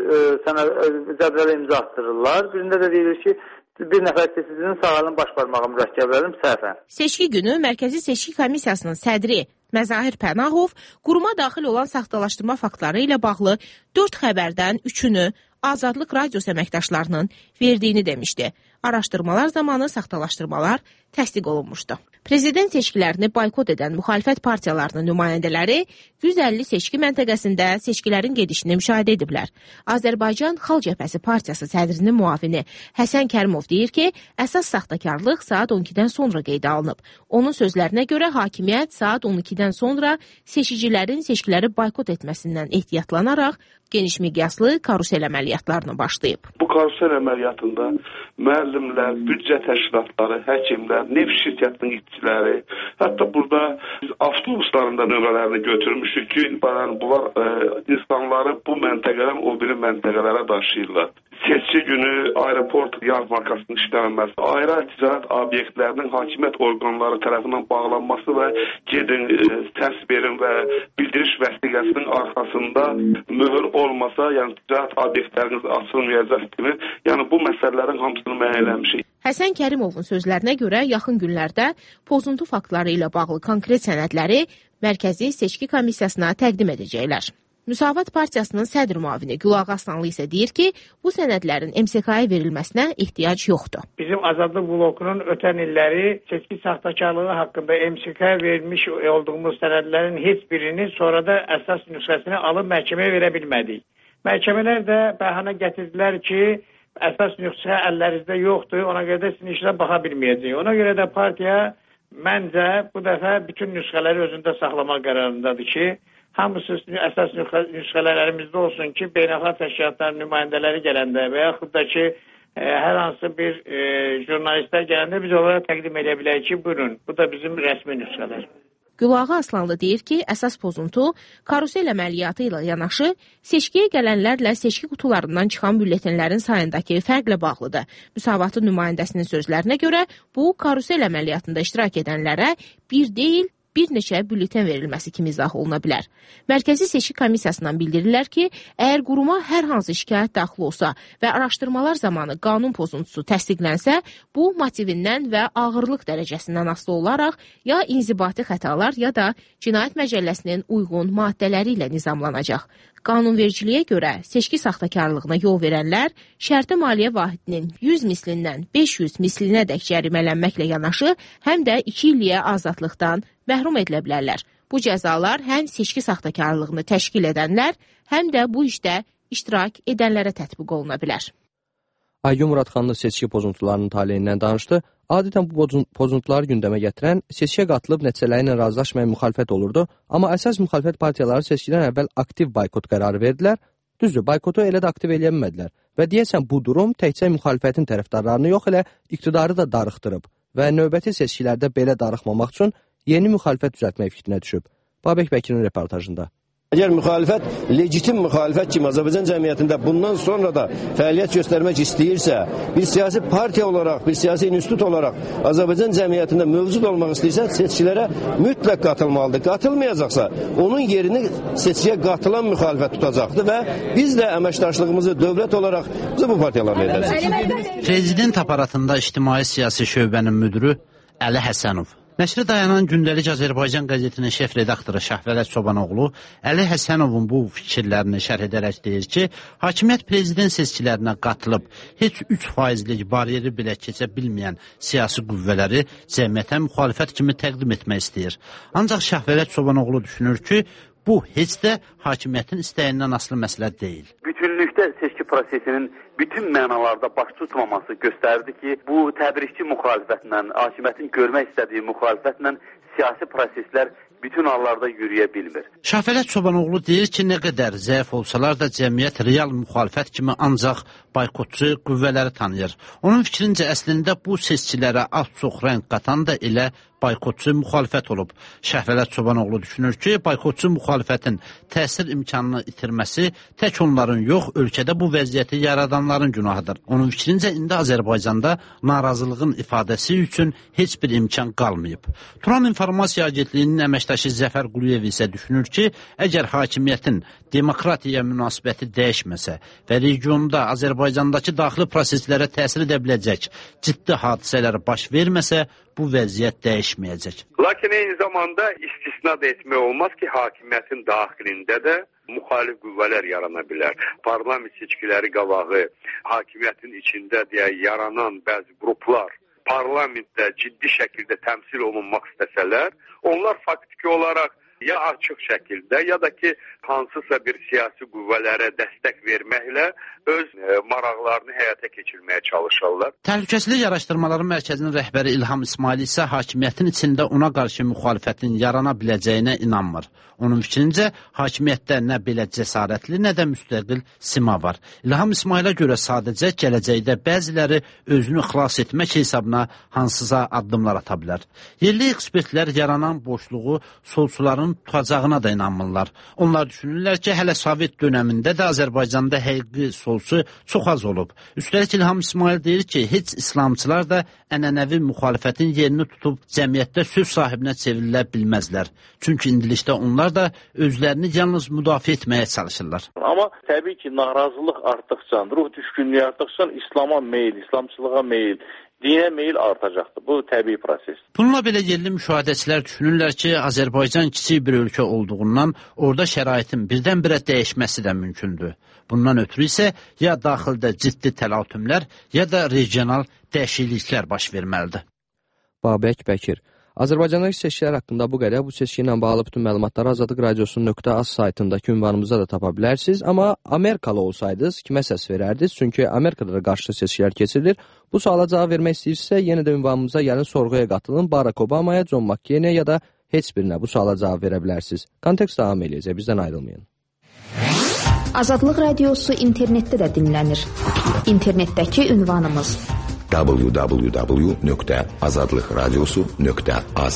cədvələ imza attırırlar. Birində də deyilir ki, bir nəfər seçicinin sağ əlinin baş barmağı mürəkkəblərim səhvən. Seçki günü Mərkəzi Seçki Komissiyasının sədri Məzahir Pənahov quruma daxil olan saxtalaşdırma faktları ilə bağlı 4 xəbərdən 3-ünü Azadlıq Radiosu əməkdaşlarının verdiyini demişdi. Araşdırmalar zamanı saxtalaşdırmalar təsdiq olunmuşdu. Prezident seçkilərini boykot edən müxalifət partiyalarının nümayəndələri 150 seçki məntəqəsində seçkilərin gedişini müşahidə ediblər. Azərbaycan Xalq Cəbhəsi Partiyası sədrinin müavini Həsən Kərimov deyir ki, əsas saxtakarlıq saat 12-dən sonra qeydə alınıb. Onun sözlərinə görə hakimiyyət saat 12-dən sonra seçicilərin seçkiləri boykot etməsindən ehtiyatlanaraq geniş miqyaslı karusel əməliyyatlarına başlayıb. Bu karusel əməliyyatında müəllimlər, büdcə təşkilatları, həkimlər, neft şirkətinin işçiləri, hətta burada biz avtobusların da nömrələrini götürmüşük ki, bunlar insanları bu məntəqədən o biri məntəqələrə daşıyırlar. Seçki günü aeroport yarmarkasının işlənməsi, ayrı ticarət obyektlərinin hakimiyyət orqanları tərəfindən bağlanması və gedin, təsbih verin və bildiriş vəsiqəsinin arxasında möhür olmasa, yəni ticarət obyektləriniz açılmayacaq kimi, yəni bu məsələlərin hamısını müəyyənləmişik. Həsən Kərimovun sözlərinə görə yaxın günlərdə pozuntu faktları ilə bağlı konkret sənədləri Mərkəzi Seçki Komissiyasına təqdim edəcəklər. Müsavat Partiyasının sədr müavini Gülağa Aslanlı isə deyir ki, bu sənədlərin MSK-ya verilməsinə ehtiyac yoxdur. Bizim Azadlıq blokunun ötən illəri seçki saxtakarlığı haqqında MSK-ya vermiş olduğumuz sənədlərin heç birini sonra da əsas nüsxəsini alıb məhkəməyə verə bilmədik. Məhkəmələr də bəhanə gətirdilər ki, əsas nüsxə əllərinizdə yoxdur, ona görə də sizin işlə baxa bilməyəcək. Ona görə də partiya məncə bu dəfə bütün nüsxələri özündə saxlamaq qərarındadır ki, hamısı əsas nüsxələr əlimizdə olsun ki, beynəlxalq təşkilatların nümayəndələri gələndə və yaxud da ki, hər hansı bir jurnalistlər gələndə biz onlara təqdim edə bilək ki, buyurun, bu da bizim rəsmi nüsxələr. Gülağa Aslanlı deyir ki, əsas pozuntu karusel əməliyyatı ilə yanaşı seçkiyə gələnlərlə seçki qutularından çıxan bülletenlərin sayındakı fərqlə bağlıdır. Müsavatın nümayəndəsinin sözlərinə görə bu karusel əməliyyatında iştirak edənlərə bir deyil, bir neçə bülleten verilməsi kimi izah oluna bilər. Mərkəzi Seçki Komissiyasından bildirirlər ki, əgər quruma hər hansı şikayət daxil olsa və araşdırmalar zamanı qanun pozuntusu təsdiqlənsə, bu motivindən və ağırlıq dərəcəsindən asılı olaraq ya inzibati xətalar ya da Cinayət Məcəlləsinin uyğun maddələri ilə nizamlanacaq. Qanunvericiliyə görə seçki saxtakarlığına yol verənlər şərti maliyyə vahidinin 100 mislindən 500 mislinə dək cərimələnməklə yanaşı, həm də 2 illiyə azadlıqdan məhrum edilə bilərlər. Bu cəzalar həm seçki saxtakarlığını təşkil edənlər, həm də bu işdə iştirak edənlərə tətbiq oluna bilər. Aygün Muradxanlı seçki pozuntularının taleyindən danışdı. Adətən bu pozuntuları gündəmə gətirən seçkiyə qatılıb nəticələri ilə razılaşmayan müxalifət olurdu. Amma əsas müxalifət partiyaları seçkidən əvvəl aktiv boykot qərarı verdilər. Düzdür, boykotu elə də aktiv eləyə bilmədilər. Və deyəsən bu durum təkcə müxalifətin tərəfdarlarını yox, elə iqtidarı da darıxdırıb. Və növbəti seçkilərdə belə darıxmamaq üçün yeni müxalifət düzəltmək fikrinə düşüb. Babək Bəkirin reportajında. Əgər müxalifət, legitim müxalifət kimi Azərbaycan cəmiyyətində bundan sonra da fəaliyyət göstərmək istəyirsə, bir siyasi partiya olaraq, bir siyasi institut olaraq Azərbaycan cəmiyyətində mövcud olmaq istəyirsə, seçkilərə mütləq qatılmalıdır. Qatılmayacaqsa, onun yerini seçkiyə qatılan müxalifət tutacaqdır və biz də əməkdaşlığımızı dövlət olaraq bu partiyalarla edəcəyik. Prezident aparatında ictimai siyasi şöbənin müdürü Əli Həsənov. Nəşri dayanan gündəlik Azərbaycan qəzetinin şef redaktoru Şahvələt Çobanoğlu Əli Həsənovun bu fikirlərini şərh edərək deyir ki, hakimiyyət prezident seçkilərinə qatılıb heç 3%lik bariyeri belə keçə bilməyən siyasi qüvvələri cəmiyyətə müxalifət kimi təqdim etmək istəyir. Ancaq Şahvələt Çobanoğlu düşünür ki, bu heç də hakimiyyətin istəyindən asılı məsələ deyil. Bütünlükdə seçki prosesinin bütün mənalarda baş tutmaması göstərdi ki, bu təbrikçi müxalifətlə, hakimiyyətin görmək istədiyi müxalifətlə siyasi proseslər bütün hallarda yürüyə bilmir. Şahvələt Çobanoğlu deyir ki, nə qədər zəif olsalar da cəmiyyət real müxalifət kimi ancaq boykotçu qüvvələri tanıyır. Onun fikrincə əslində bu seçkilərə az-çox rəng qatan da elə boykotçu müxalifət olub. Şahvələt Çobanoğlu düşünür ki, boykotçu müxalifətin təsir imkanını itirməsi tək onların yox, ölkədə bu vəziyyəti yaradanların günahıdır. Onun fikrincə indi Azərbaycanda narazılığın ifadəsi üçün heç bir imkan qalmayıb. Turan İnformasiya Agentliyinin əməkdaşı Zəfər Quliyev isə düşünür ki, əgər hakimiyyətin demokratiyaya münasibəti dəyişməsə və regionda Azərbaycandakı daxili proseslərə təsir edə biləcək ciddi hadisələr baş verməsə, bu vəziyyət dəyişməyəcək. Lakin eyni zamanda istisna da etmək olmaz ki, hakimiyyətin daxilində də müxalif qüvvələr yarana bilər. Parlament seçkiləri qabağı hakimiyyətin içində yaranan bəzi qruplar parlamentdə ciddi şəkildə təmsil olunmaq istəsələr, onlar faktiki olaraq ya açıq şəkildə, ya da ki, hansısa bir siyasi qüvvələrə dəstək verməklə öz maraqlarını həyata keçirməyə çalışırlar. Təhlükəsizlik Araşdırmaları Mərkəzinin rəhbəri İlham İsmail isə hakimiyyətin içində ona qarşı müxalifətin yarana biləcəyinə inanmır. Onun fikrincə, hakimiyyətdə nə belə cəsarətli, nə də müstəqil sima var. İlham İsmailə görə sadəcə gələcəkdə bəziləri özünü xilas etmək hesabına hansısa addımlar ata bilər. Yerli ekspertlər yaranan boşluğu solçuların tutacağına da inanmırlar. Onlar düşünürlər ki, hələ Sovet dönəmində də Azərbaycanda həqiqi solçu çox az olub. Üstəlik İlham İsmail deyir ki, heç İslamçılar da ənənəvi müxalifətin yerini tutub cəmiyyətdə söz sahibinə çevrilə bilməzlər. Çünki indilikdə onlar da özlərini yalnız müdafiə etməyə çalışırlar. Amma təbii ki, narazılıq artdıqca, ruh düşkünlüyü artdıqca İslama meyil, İslamçılığa meyil, dinə meyil artacaqdır. Bu təbii proses. Bununla belə yerli müşahidəçilər düşünürlər ki, Azərbaycan kiçik bir ölkə olduğundan orada şəraitin birdən-birə dəyişməsi də mümkündür. Bundan ötürü isə ya daxildə ciddi təlatümlər, ya da regional dəyişikliklər baş verməlidir. Babək Bəkir. Azərbaycandakı seçkilər haqqında bu qədər. Bu seçki ilə bağlı bütün məlumatları Azadlıq Radiosu.az saytındakı ünvanımızda da tapa bilərsiniz. Amma Amerikalı olsaydınız kimə səs verərdiniz? Çünki Amerikada da qarşı seçkilər keçirilir. Bu suala cavab vermək istəyirsə, yenə də ünvanımıza gəlin, sorğuya qatılın. Barack Obama'ya, John McCain'e ya da heç birinə bu suala cavab verə bilərsiniz. Kontekst davam eləyəcək, bizdən ayrılmayın. Azadlıq Radiosu internetdə də dinlənir. İnternetdəki ünvanımız www.azadlıqradiosu.az.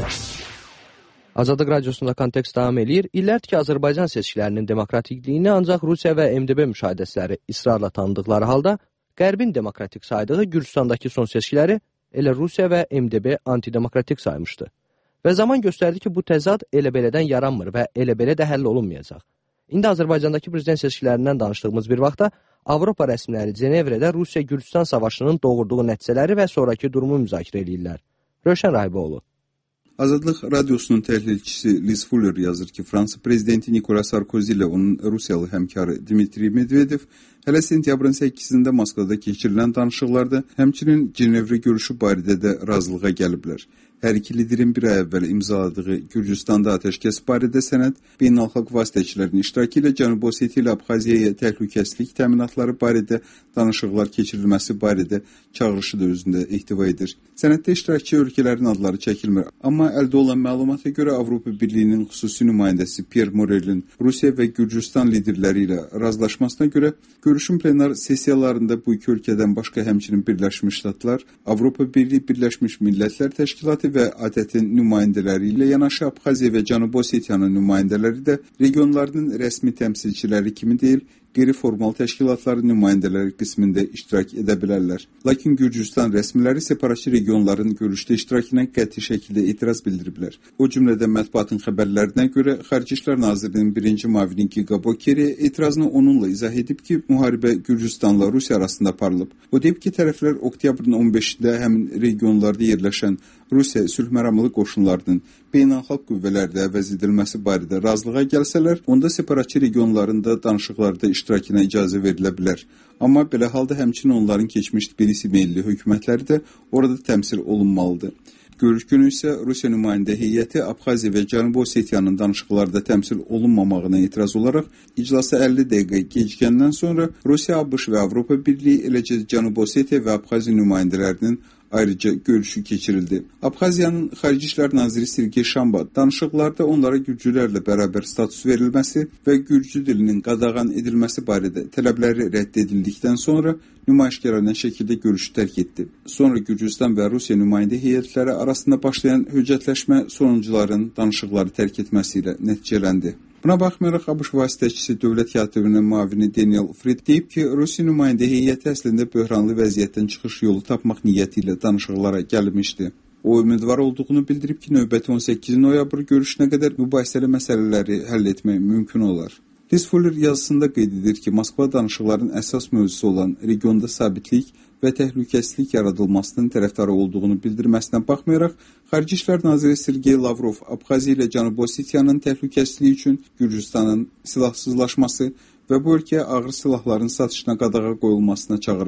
Azadlıq Radiosunda kontekst davam eləyir. İllərdir ki, Azərbaycan seçkilərinin demokratikliyini ancaq Rusiya və MDB müşahidəçiləri israrla tanıdıqları halda, Qərbin demokratik saydığı Gürcüstandakı son seçkiləri elə Rusiya və MDB antidemokratik saymışdı. Və zaman göstərdi ki, bu təzad elə-belədən yaranmır və elə-belə də həll olunmayacaq. İndi Azərbaycandakı prezident seçkilərindən danışdığımız bir vaxtda Avropa rəsmiləri Cenevrədə Rusiya-Gürcüstan savaşının doğurduğu nəticələri və sonraki durumu müzakirə edirlər. Rövşən Rahiboğlu. Azadlıq Radiosunun təhlilçisi Liz Fuller yazır ki, Fransa prezidenti Nicolas Sarkozy ilə onun Rusiyalı həmkarı Dmitri Medvedev hələ sentyabrın 8-də Moskvada keçirilən danışıqlarda həmçinin Cenevrə görüşü barədə də razılığa gəliblər. Hər iki liderin bir ay əvvəl imzaladığı Gürcüstanda atəşkəs barədə sənəd beynəlxalq vasitəçilərin iştirakı ilə Cənubi Osetiya ilə Abxaziyaya təhlükəsizlik təminatları barədə danışıqlar keçirilməsi barədə çağırışı da özündə ehtiva edir. Sənəddə iştirakçı ölkələrin adları çəkilmir, amma əldə olan məlumata görə Avropa Birliyinin xüsusi nümayəndəsi Pierre Morel'in Rusiya və Gürcüstan liderləri ilə razılaşmasına görə görüşün plenar sessiyalarında bu iki ölkədən başqa həmçinin Birləşmiş Ştatlar, Avropa Birliyi Birləşmiş Millətlər Təşkilatı və ATƏT-in nümayəndələri ilə yanaşı Abxaziya və Cənubi Osetiyanın nümayəndələri də regionlarının rəsmi təmsilçiləri kimi deyil, qeyri-formal təşkilatların nümayəndələri qismində iştirak edə bilərlər. Lakin Gürcüstan rəsmiləri separatçı regionların görüşdə iştirakına qəti şəkildə etiraz bildiriblər. O cümlədə mətbuatın xəbərlərinə görə Xarici İşlər Nazirliyinin birinci müavini Giga Bokeri etirazını onunla izah edib ki, müharibə Gürcüstanla Rusiya arasında aparılıb. O deyib ki, tərəflər oktyabrın 15-də həmin regionlarda yerləşən Rusiya sülhməramlı qoşunlarının beynəlxalq qüvvələrdə əvəz edilməsi barədə razılığa gəlsələr, onda separatçı regionlarında danışıqlarda iştirakına icazə verilə bilər. Amma belə halda həmçinin onların keçmiş birisi meyilli hökumətləri də orada təmsil olunmalıdır. Görüş günü isə Rusiya nümayəndə heyəti Abxaziya və Cənubi Osetiyanın danışıqlarda təmsil olunmamağına etiraz olaraq iclasa 50 dəqiqə gecikəndən sonra Rusiya, ABŞ və Avropa Birliyi, eləcə Cənubi Osetiya və Abxaziya nümayəndələrinin ayrıca görüşü keçirildi. Abxaziyanın Xarici İşlər Naziri Sergey Şamba danışıqlarda onlara gürcülərlə bərabər status verilməsi və gürcü dilinin qadağan edilməsi barədə tələbləri rədd edildikdən sonra nümayişkarane şəkildə görüşü tərk etdi. Sonra Gürcüstan və Rusiya nümayəndə heyətləri arasında başlayan höccətləşmə sonuncuların danışıqları tərk etməsi ilə nəticələndi. Buna baxmayaraq, ABŞ vasitəçisi Dövlət Katibliyinin müavini Daniel Fried deyib ki, Rusiya nümayəndə heyəti əslində böhranlı vəziyyətdən çıxış yolu tapmaq niyyəti ilə danışıqlara gəlmişdi. O, ümidvar olduğunu bildirib ki, növbəti 18 noyabr görüşünə qədər mübahisəli məsələləri həll etmək mümkün olar. Liz Fuller yazısında qeyd edir ki, Moskva danışıqların əsas mövzusu olan regionda sabitlik və təhlükəsizlik yaradılmasının tərəfdarı olduğunu bildirməsinə baxmayaraq, Xarici İşlər Naziri Sergey Lavrov Abxaziya ilə Cənubi Osetiyanın təhlükəsizliyi üçün Gürcüstanın silahsızlaşması və bu ölkəyə ağır silahların satışına qadağa qoyulmasına çağırıb.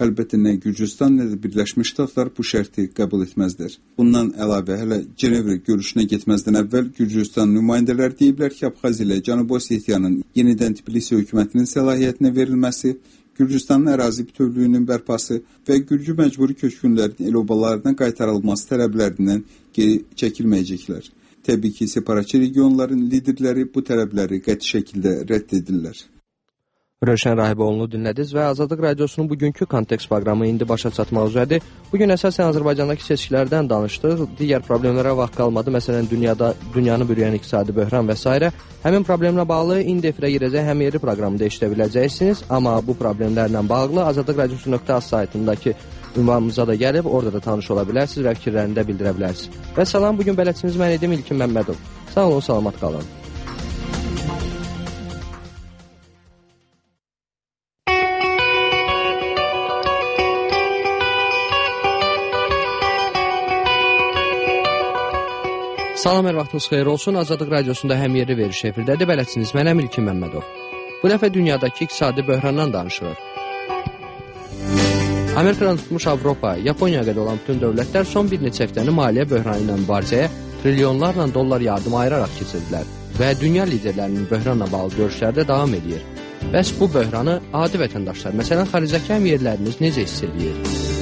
Əlbəttə, nə Gürcüstan, nə də Birləşmiş Ştatlar bu şərti qəbul etməzlər. Bundan əlavə, hələ Cenevre görüşünə getməzdən əvvəl Gürcüstan nümayəndələr deyiblər ki, Abxaziya ilə Cənubi Osetiyanın yenidən Tbilisi hökumətinin səlahiyyətinə verilməsi, Gürcüstanın ərazi bütövlüyünün bərpası və Gürcü məcburi köçkünlərin el-obalarına qaytarılması tələblərindən geri çəkilməyəcəklər. Təbii ki, separatçı regionların liderləri bu tələbləri qəti şəkildə rədd edirlər. Rövşən Rahiboğlu'nu dinlədiniz və Azadlıq Radiosunun bugünkü kontekst proqramı indi başa çatmaq üzrədir. Bugün əsasən Azərbaycandakı seçkilərdən danışdıq. Digər problemlərə vaxt qalmadı. Məsələn, dünyanı bürüyən iqtisadi böhran və s. Həmin problemlə bağlı indi efirə girəcək həmyerli proqramında eşidə biləcəksiniz. Amma bu problemlərlə bağlı azadlıqradiosu.az saytındakı ünvanımıza da gəlib, orada da tanış ola bilərsiniz və fikirlərini də bildirə bilərsiniz. Və salam, bugün bələdçiniz mən idim İlkin Məmmədov. Sağ olun, salamat qalın. Salam, hər vaxtınız xeyir olsun. Azadlıq Radiosunda həmyerli veriş efirdədir. Bələdçiniz mənəm İlkin Məmmədov. Bu dəfə dünyadakı iqtisadi böhrandan danışırıq. Amerikadan tutmuş Avropa, Yaponiyaya qədər olan bütün dövlətlər son bir neçə həftəni maliyyə böhranı ilə mübarizəyə trilyonlarla dollar yardım ayıraraq keçirdilər və dünya liderlərinin böhranla bağlı görüşlərdə davam edir. Bəs bu böhranı adi vətəndaşlar, məsələn, xaricdəki həmyerlərimiz necə hiss edir?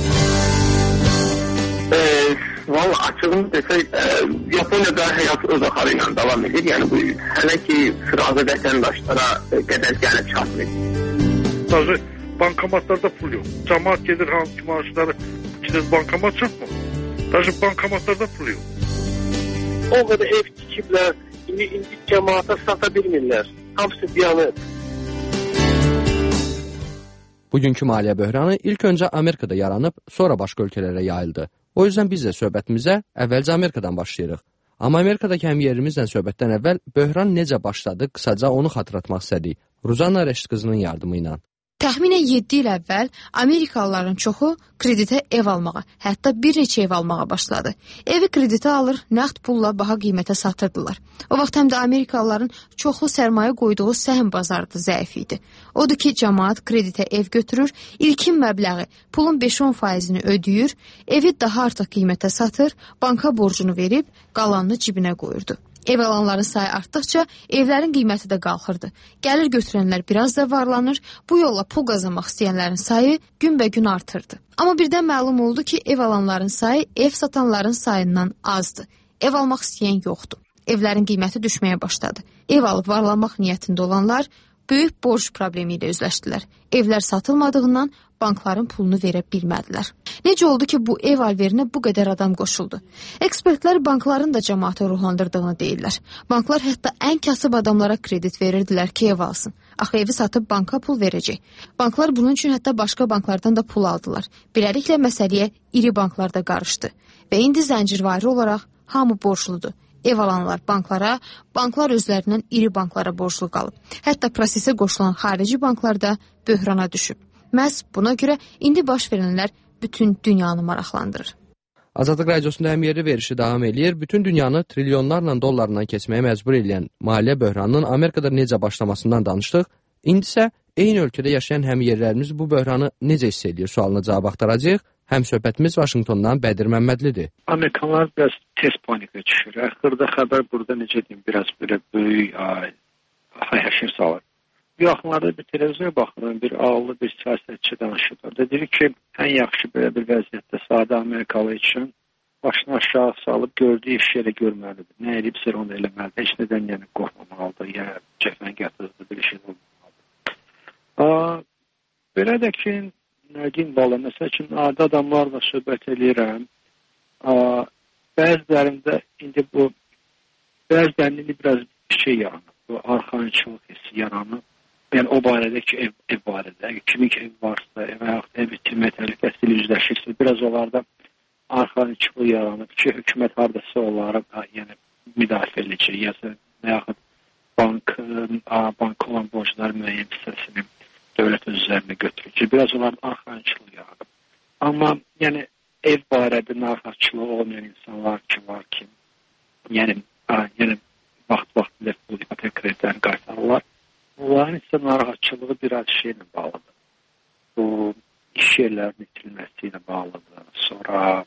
Valla açığını desək, Yaponiyada həyat öz axarı ilə davam edir. Yəni bu hələ ki sırağı vətəndaşlara qədər gəlib çatmır. Sadəcə bankomatlarda pul yox. Cəmaət gedir hansı maaşları gidir bankomat çatmır. Sadəcə bankomatlarda pul yox. O qədər ev tikiblər, indi cəmaata sata bilmirlər. Hamısı biyanı. Bugünkü maliyyə böhranı ilk öncə Amerikada yaranıb, sonra başqa ölkələrə yayıldı. O yüzden biz də söhbətimizə əvvəlcə Amerikadan başlayırıq. Amma Amerikadakı həmyerlimizlə söhbətdən əvvəl böhran necə başladı, qısaca onu xatırlatmaq istədik. Ruzanna Rəşid qızının yardımı ilə. Təxminən 7 il əvvəl Amerikalıların çoxu kreditə ev almağa, hətta bir neçə ev almağa başladı. Evi kreditə alır, nəqd pulla baha qiymətə satırdılar. O vaxt həm də Amerikalıların çoxlu sərmayə qoyduğu səhm bazarı da zəif idi. Odur ki, cəmaət kreditə ev götürür, ilkin məbləği, pulun 5-10%-ni ödəyir, evi daha artıq qiymətə satır, banka borcunu verib, qalanını cibinə qoyurdu. Ev alanların sayı artdıqca evlərin qiyməti də qalxırdı. Gəlir götürənlər biraz da varlanır, bu yolla pul qazanmaq istəyənlərin sayı günbəgün artırdı. Amma birdən məlum oldu ki, ev alanların sayı ev satanların sayından azdır. Ev almaq istəyən yoxdur. Evlərin qiyməti düşməyə başladı. Ev alıb varlanmaq niyyətində olanlar böyük borc problemi ilə üzləşdilər. Evlər satılmadığından bankların pulunu verə bilmədilər. Necə oldu ki, bu ev alverinə bu qədər adam qoşuldu? Ekspertlər bankların da cəmaatı ruhlandırdığını deyirlər. Banklar hətta ən kasıb adamlara kredit verirdilər ki, ev alsın. Axı evi satıb banka pul verəcək. Banklar bunun üçün hətta başqa banklardan da pul aldılar. Beləliklə məsələyə iri banklar da qarışdı. Və indi zəncirvari olaraq hamı borcludur. Ev alanlar banklara, banklar özlərindən iri banklara borclu qalıb. Hətta prosesə qoşulan xarici banklar da böhrana düşüb. Məhz buna görə indi baş verənlər bütün dünyanı maraqlandırır. Azadlıq Radiosunda həmyerli verişi davam eləyir. Bütün dünyanı trilyonlarla dollarla keçməyə məcbur edən maliyyə böhranının Amerikada necə başlamasından danışdıq. İndi isə eyni ölkədə yaşayan həmyerlərimiz bu böhranı necə hiss edir sualına cavab axtaracağıq. Həm söhbətimiz Vaşinqtondan Bədir Məmmədlidir. Amerikanlar biraz tez panikə düşür. Xırda xəbər burada necə deyim, biraz belə böyük hayhəşir salır. Bu yaxınlarda bir televizora baxıram, bir ağıllı bir siyasətçi danışırlar. Dedi ki, ən yaxşı belə bir vəziyyətdə sadə Amerikalı üçün başını aşağı salıb gördüyü iş yerə görməlidir. Nə edibsə onu eləməlidir. Heç nədən yəni qorxmamalıdır, ya cəfəngətizdir, bir şey olmamalıdır. Belə də ki, nə deyim valla, məsəl üçün adi adamlarla söhbət edirəm. Bəzilərində indi bu, bəzilərində biraz bir şey yaranır. Bu arxayınçılıq hissi yaranır. Yəni o barədə ki, ev barədə, kimin ki ev varsa, ev itirmə təhlükəsiyle üzləşirsə, biraz onlarda arxayınçılıq yaranır ki, hökumət hardasa onları yəni, müdafiə edəcək, ya yaxud bank olan borclar müəyyən hissəsini dövlət öz üzərinə götürəcək. Biraz onların arxayınçılıq yaranır. Amma yəni ev barədə narahatçılığı olmayan insanlar ki var ki, yəni vaxt-vaxtında bu ipotek kreditlərini qaytarırlar. Onların isə narahatçılığı biraz şeylə bağlıdır. Bu iş yerlərinin itirilməsi ilə bağlıdır. Sonra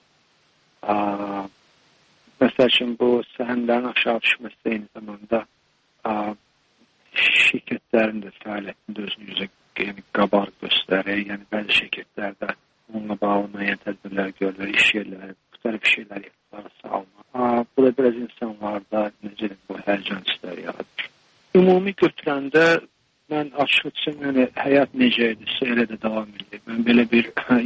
məsəl üçün bu səhmlərin aşağı düşməsi eyni zamanda şirkətlərin də fəaliyyətində özünü yüzə qabarıq göstərir. Yəni bəzi şirkətlərdə onunla bağlı müəyyən tədbirlər görülür, iş yerləri, müxtəlif iş yerləri salınır. Bu da biraz insanlarda necə bu həyəcan hissləri yaradır. Ümumi götürəndə mən açıq üçün həyat necə idisə elə də davam edir. Mən belə bir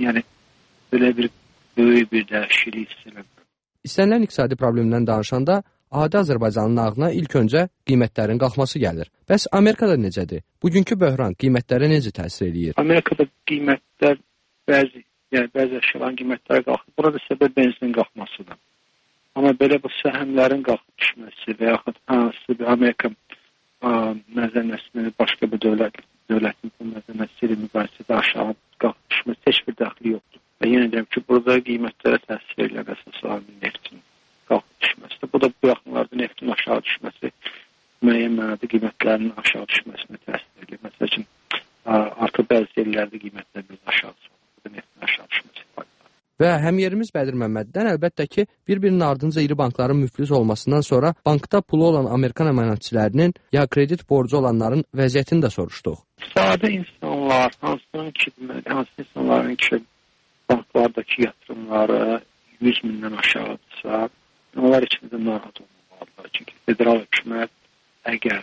böyük bir dəyişiklik hiss eləmirəm. İstənilən iqtisadi problemdən danışanda adi Azərbaycanın ağlına ilk öncə qiymətlərin qalxması gəlir. Bəs Amerikada necədir? Bugünkü böhran qiymətlərə necə təsir eləyir? Amerikada qiymətlər bəzi əşyaların qiymətləri qalxır. Burada səbəb benzinin qalxmasıdır. Amma belə bu səhmlərin qalxıb düşməsi və yaxud hansı bir Amerika məzənnəsinin başqa bir dövlətin bu məzənnəsi ilə müqayisədə aşağı qalxıb düşməsi heç bir dəxli yoxdur. Və yenə deyim ki, burada qiymətlərə təsir edən əsas amil neftin qalxıb düşməsidir. Bu da bu yaxınlarda neftin aşağı düşməsi müəyyən mənada qiymətlərinin aşağı düşməsinə təsir edir. Məsəl üçün, artıq bəzi yerlərdə qiymətlər biraz aşağı düşür. Bu da neftin aşağı düşməsi faydalı. Və həmyerimiz Bədir Məmməddən əlbəttə ki, bir-birinin ardınca iri bankların müflis olmasından sonra bankda pulu olan Amerikan əmanətçilərinin ya kredit borcu olanların vəziyyətini də soruşduq. Sadə insanlar, hansı insanların ki, banklardakı yatırımları 100 mindən aşağıdırsa, onlar üçün də narahat olmalıdır. Çünki federal hökumət əgər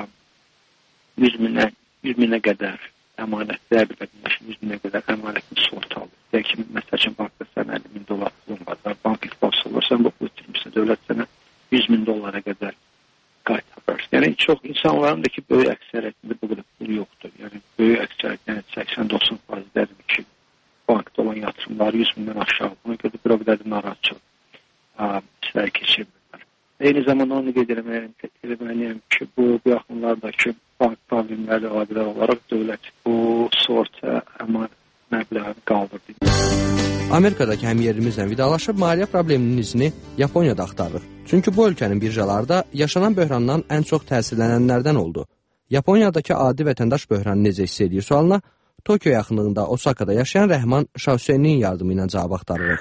100 minə qədər əmanətlər, 100 minə qədər əmanətini sort alır. Deyək ki, məsəl üçün bankda sənə $50,000 pulun var, bank iflas olur, sən bu pul itirmişsə, dövlət sənə $100,000 qədər qaytarır. Yəni, çox insanların da ki, böyük əksəriyyətində bu qədər pul yoxdur. Yəni, böyük əksəriyyət, yəni 80-90% dədir ki, bankda olan yatırımları 100 mindən aşağı. Buna görə bir o qədər də narahatçılıq işləri keçirmirlər. Eyni zamanda onu qeyd eləməliyəm ki, bu yaxınlardakı bank problemləri ədələr olaraq dövlət bu sorta əmanət məbləğini qaldırdı. Amerikadakı həmyerimizlə vidalaşıb maliyyə probleminin izini Yaponiyada axtarırıq. Çünki bu ölkənin birjaları da yaşanan böhrandan ən çox təsirlənənlərdən oldu. Yaponiyadakı adi vətəndaş böhranı necə hiss edir sualına Tokyo yaxınlığında Osakada yaşayan Rəhman Şahüseynin yardımı ilə cavab axtarırıq.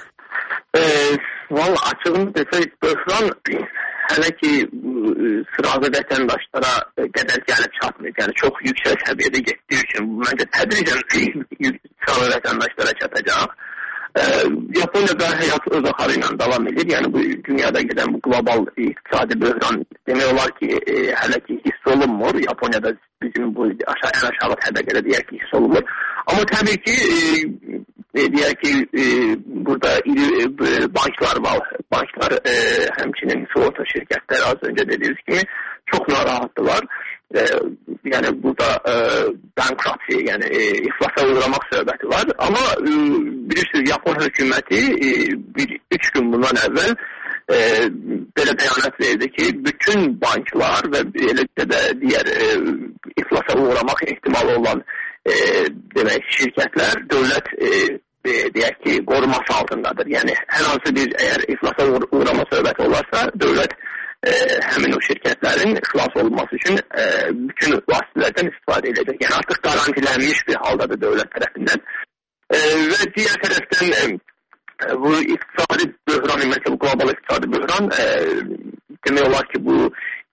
Valla açığını desək, böhran hələ ki sıravi vətəndaşlara qədər gəlib çatmır. Yəni çox yüksək səviyyədə getdiyi üçün məncə tədricən sıravi vətəndaşlara çatacaq. Yaponiyada həyat öz axarı ilə davam edir. Yəni bu dünyada gedən bu qlobal iqtisadi böhran demək olar ki hələ ki hiss olunmur. Yaponiyada bizim bu ən aşağı təbəqədə deyək ki hiss olunmur. Amma təbii ki deyək ki burada iri banklar var. Banklar həmçinin sığorta şirkətləri az öncə dediyiniz kimi çox narahatdılar. Yəni burada bankruptcy, yəni iflasa uğramaq söhbəti var. Amma bilirsiniz Yapon hökuməti 3 gün bundan əvvəl belə bəyanat verdi ki, bütün banklar və eləcə də digər iflasa uğramaq ehtimalı olan demək şirkətlər dövlət deyək ki qoruması altındadır. Yəni hər hansı bir əgər iflasa uğrama söhbəti olarsa dövlət həmin o şirkətlərin xilas olunması üçün bütün vasitələrdən istifadə edəcək. Yəni artıq garantilənmiş bir haldadır dövlət tərəfindən. Və digər tərəfdən bu iqtisadi böhran, ümumiyyətlə bu qlobal iqtisadi böhran demək olar ki bu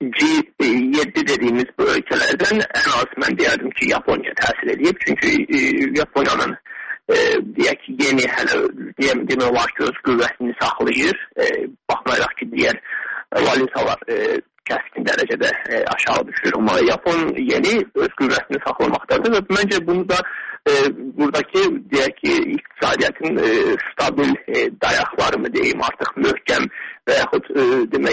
G7 dediyimiz bu ölkələrdən ən az mən deyərdim ki Yaponiya təsir edib. Çünki Yaponiyanın deyək ki yeni hələ demək olar ki öz qüvvəsini saxlayır. Baxmayaraq ki digər valutalar kəskin dərəcədə aşağı düşür. Amma Yapon yeni öz qüvvəsini saxlamaqdadır və məncə bunu da buradakı deyək ki iqtisadiyyatın stabil dayaqları mı deyim artıq möhkəm və yaxud demək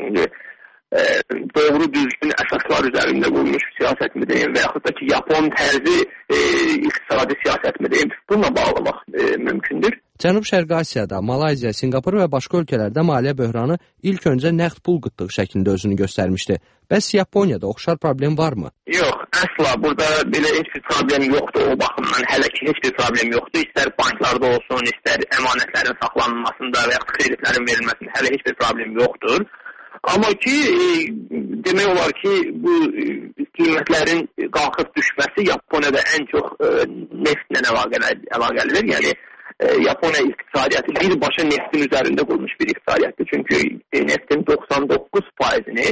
doğru düzgün əsaslar üzərində qurulmuş siyasət mi deyim və yaxud da ki Yapon tərzi iqtisadi siyasət mi deyim bununla bağlamaq mümkündür. Cənub-Şərqi Asiyada, Malayziya, Singapur və başqa ölkələrdə maliyyə böhranı ilk öncə nəqd pul qıtlığı şəklində özünü göstərmişdi. Bəs Yaponiyada oxşar problem varmı? Yox, əsla. Burada belə heç bir problem yoxdur. O baxımdan hələ ki heç bir problem yoxdur. İstər banklarda olsun, istər əmanətlərin saxlanılmasında və ya kreditlərin verilməsində hələ heç bir problem yoxdur. Amma ki demək olar ki bu qiymətlərin qalxıb düşməsi Yaponiyada ən çox neftlə əlaqəlidir. Yəni Yaponiya iqtisadiyyatı birbaşa neftin üzərində qurulmuş bir iqtisadiyyatdır. Çünki neftin 99%-ni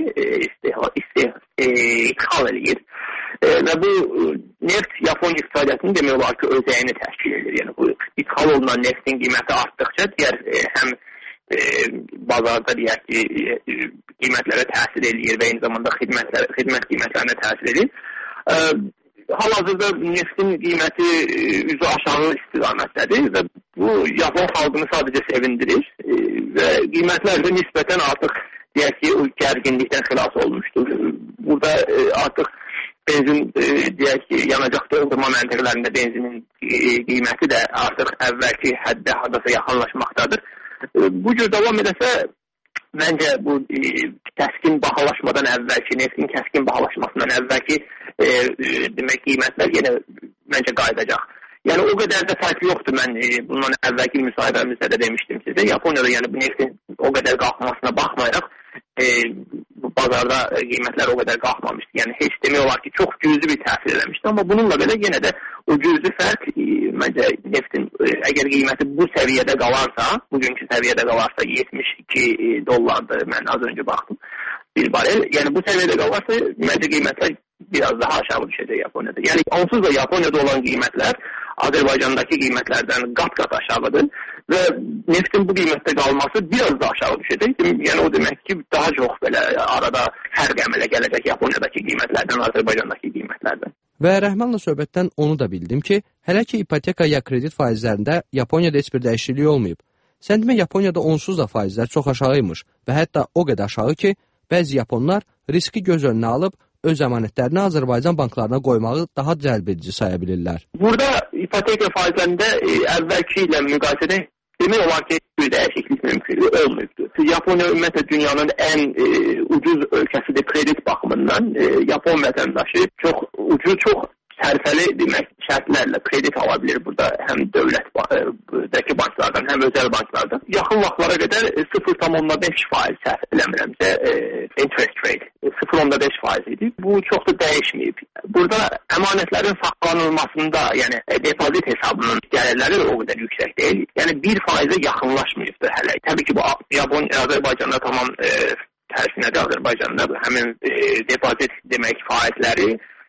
ithal edir. Və bu neft Yaponiya iqtisadiyyatının demək olar ki, özəyini təşkil edir. Yəni bu ithal olunan neftin qiyməti artdıqca digər həm bazarda deyək ki, qiymətlərə təsir edir və eyni zamanda xidmət qiymətlərinə təsir edir. Hal-hazırda neftin qiyməti üzü aşağı istiqamətdədir və bu Yapon xalqını sadəcə sevindirir və qiymətlər də nisbətən artıq deyək ki, gərginlikdən xilas olmuşdur. Burada artıq benzin deyək ki, yanacaq doldurma məntəqələrində benzinin qiyməti də artıq əvvəlki həddə hardasa yaxınlaşmaqdadır. Bu cür davam edəsə, məncə bu kəskin bahalaşmadan əvvəlki, neftin kəskin bahalaşmasından əvvəlki demək qiymətlər yenə məncə qayıdacaq. Yəni o qədər də fərq yoxdur. Mən bundan əvvəlki müsahibəmizdə də demişdim sizə. Yaponiyada yəni bu neftin o qədər qalxmasına baxmayaraq bazarda qiymətlər o qədər qalxmamışdı. Yəni heç demək olar ki, çox cüzi bir təsir eləmişdi. Amma bununla belə yenə də o cüzi fərq məncə neftin əgər qiyməti bu səviyyədə qalarsa, bugünkü səviyyədə qalarsa $72 mən az öncə baxdım bir barel. Yəni bu səviyyədə qalarsa məncə qiymətlər biraz daha aşağı düşəcək Yaponiyada. Yəni onsuz da Yaponiyada olan qiymətlər Azərbaycandakı qiymətlərdən qat-qat aşağıdır və neftin bu qiymətdə qalması biraz da aşağı düşəcək. Yəni o demək ki, daha çox belə arada fərq əmələ gələcək Yaponiyadakı qiymətlərdən, Azərbaycandakı qiymətlərdən. Və Rəhmanla söhbətdən onu da bildim ki, hələ ki ipoteka ya kredit faizlərində Yaponiyada heç bir dəyişiklik olmayıb. Sən demə Yaponiyada onsuz da faizlər çox aşağıymış və hətta o qədər aşağı ki, bəzi yaponlar riski göz önünə alıb öz əmanətlərini Azərbaycan banklarına qoymağı daha cəlbedici saya bilirlər. Burada ipoteka faizlərində əvvəlki ilə müqayisədə demək olar ki, bir dəyişiklik mümkün olmayıbdır. Yaponiya ümumiyyətlə dünyanın ən ucuz ölkəsidir kredit baxımından. Yapon vətəndaşı çox ucuz, çox sərfəli demək şərtlərlə kredit ala bilir burada həm dövlətdəki banklardan, həm özəl banklardan. Yaxın vaxtlara qədər 0,5% səhv eləmirəmsə interest rate 0,5% idi. Bu çox da dəyişməyib. Burada əmanətlərin saxlanılmasında, yəni depozit hesabının gəlirləri o qədər yüksək deyil. Yəni 1%-ə yaxınlaşmayıbdır hələ. Təbii ki, bu Azərbaycanda tamam tərsinədir. Azərbaycanda həmin depozit demək faizləri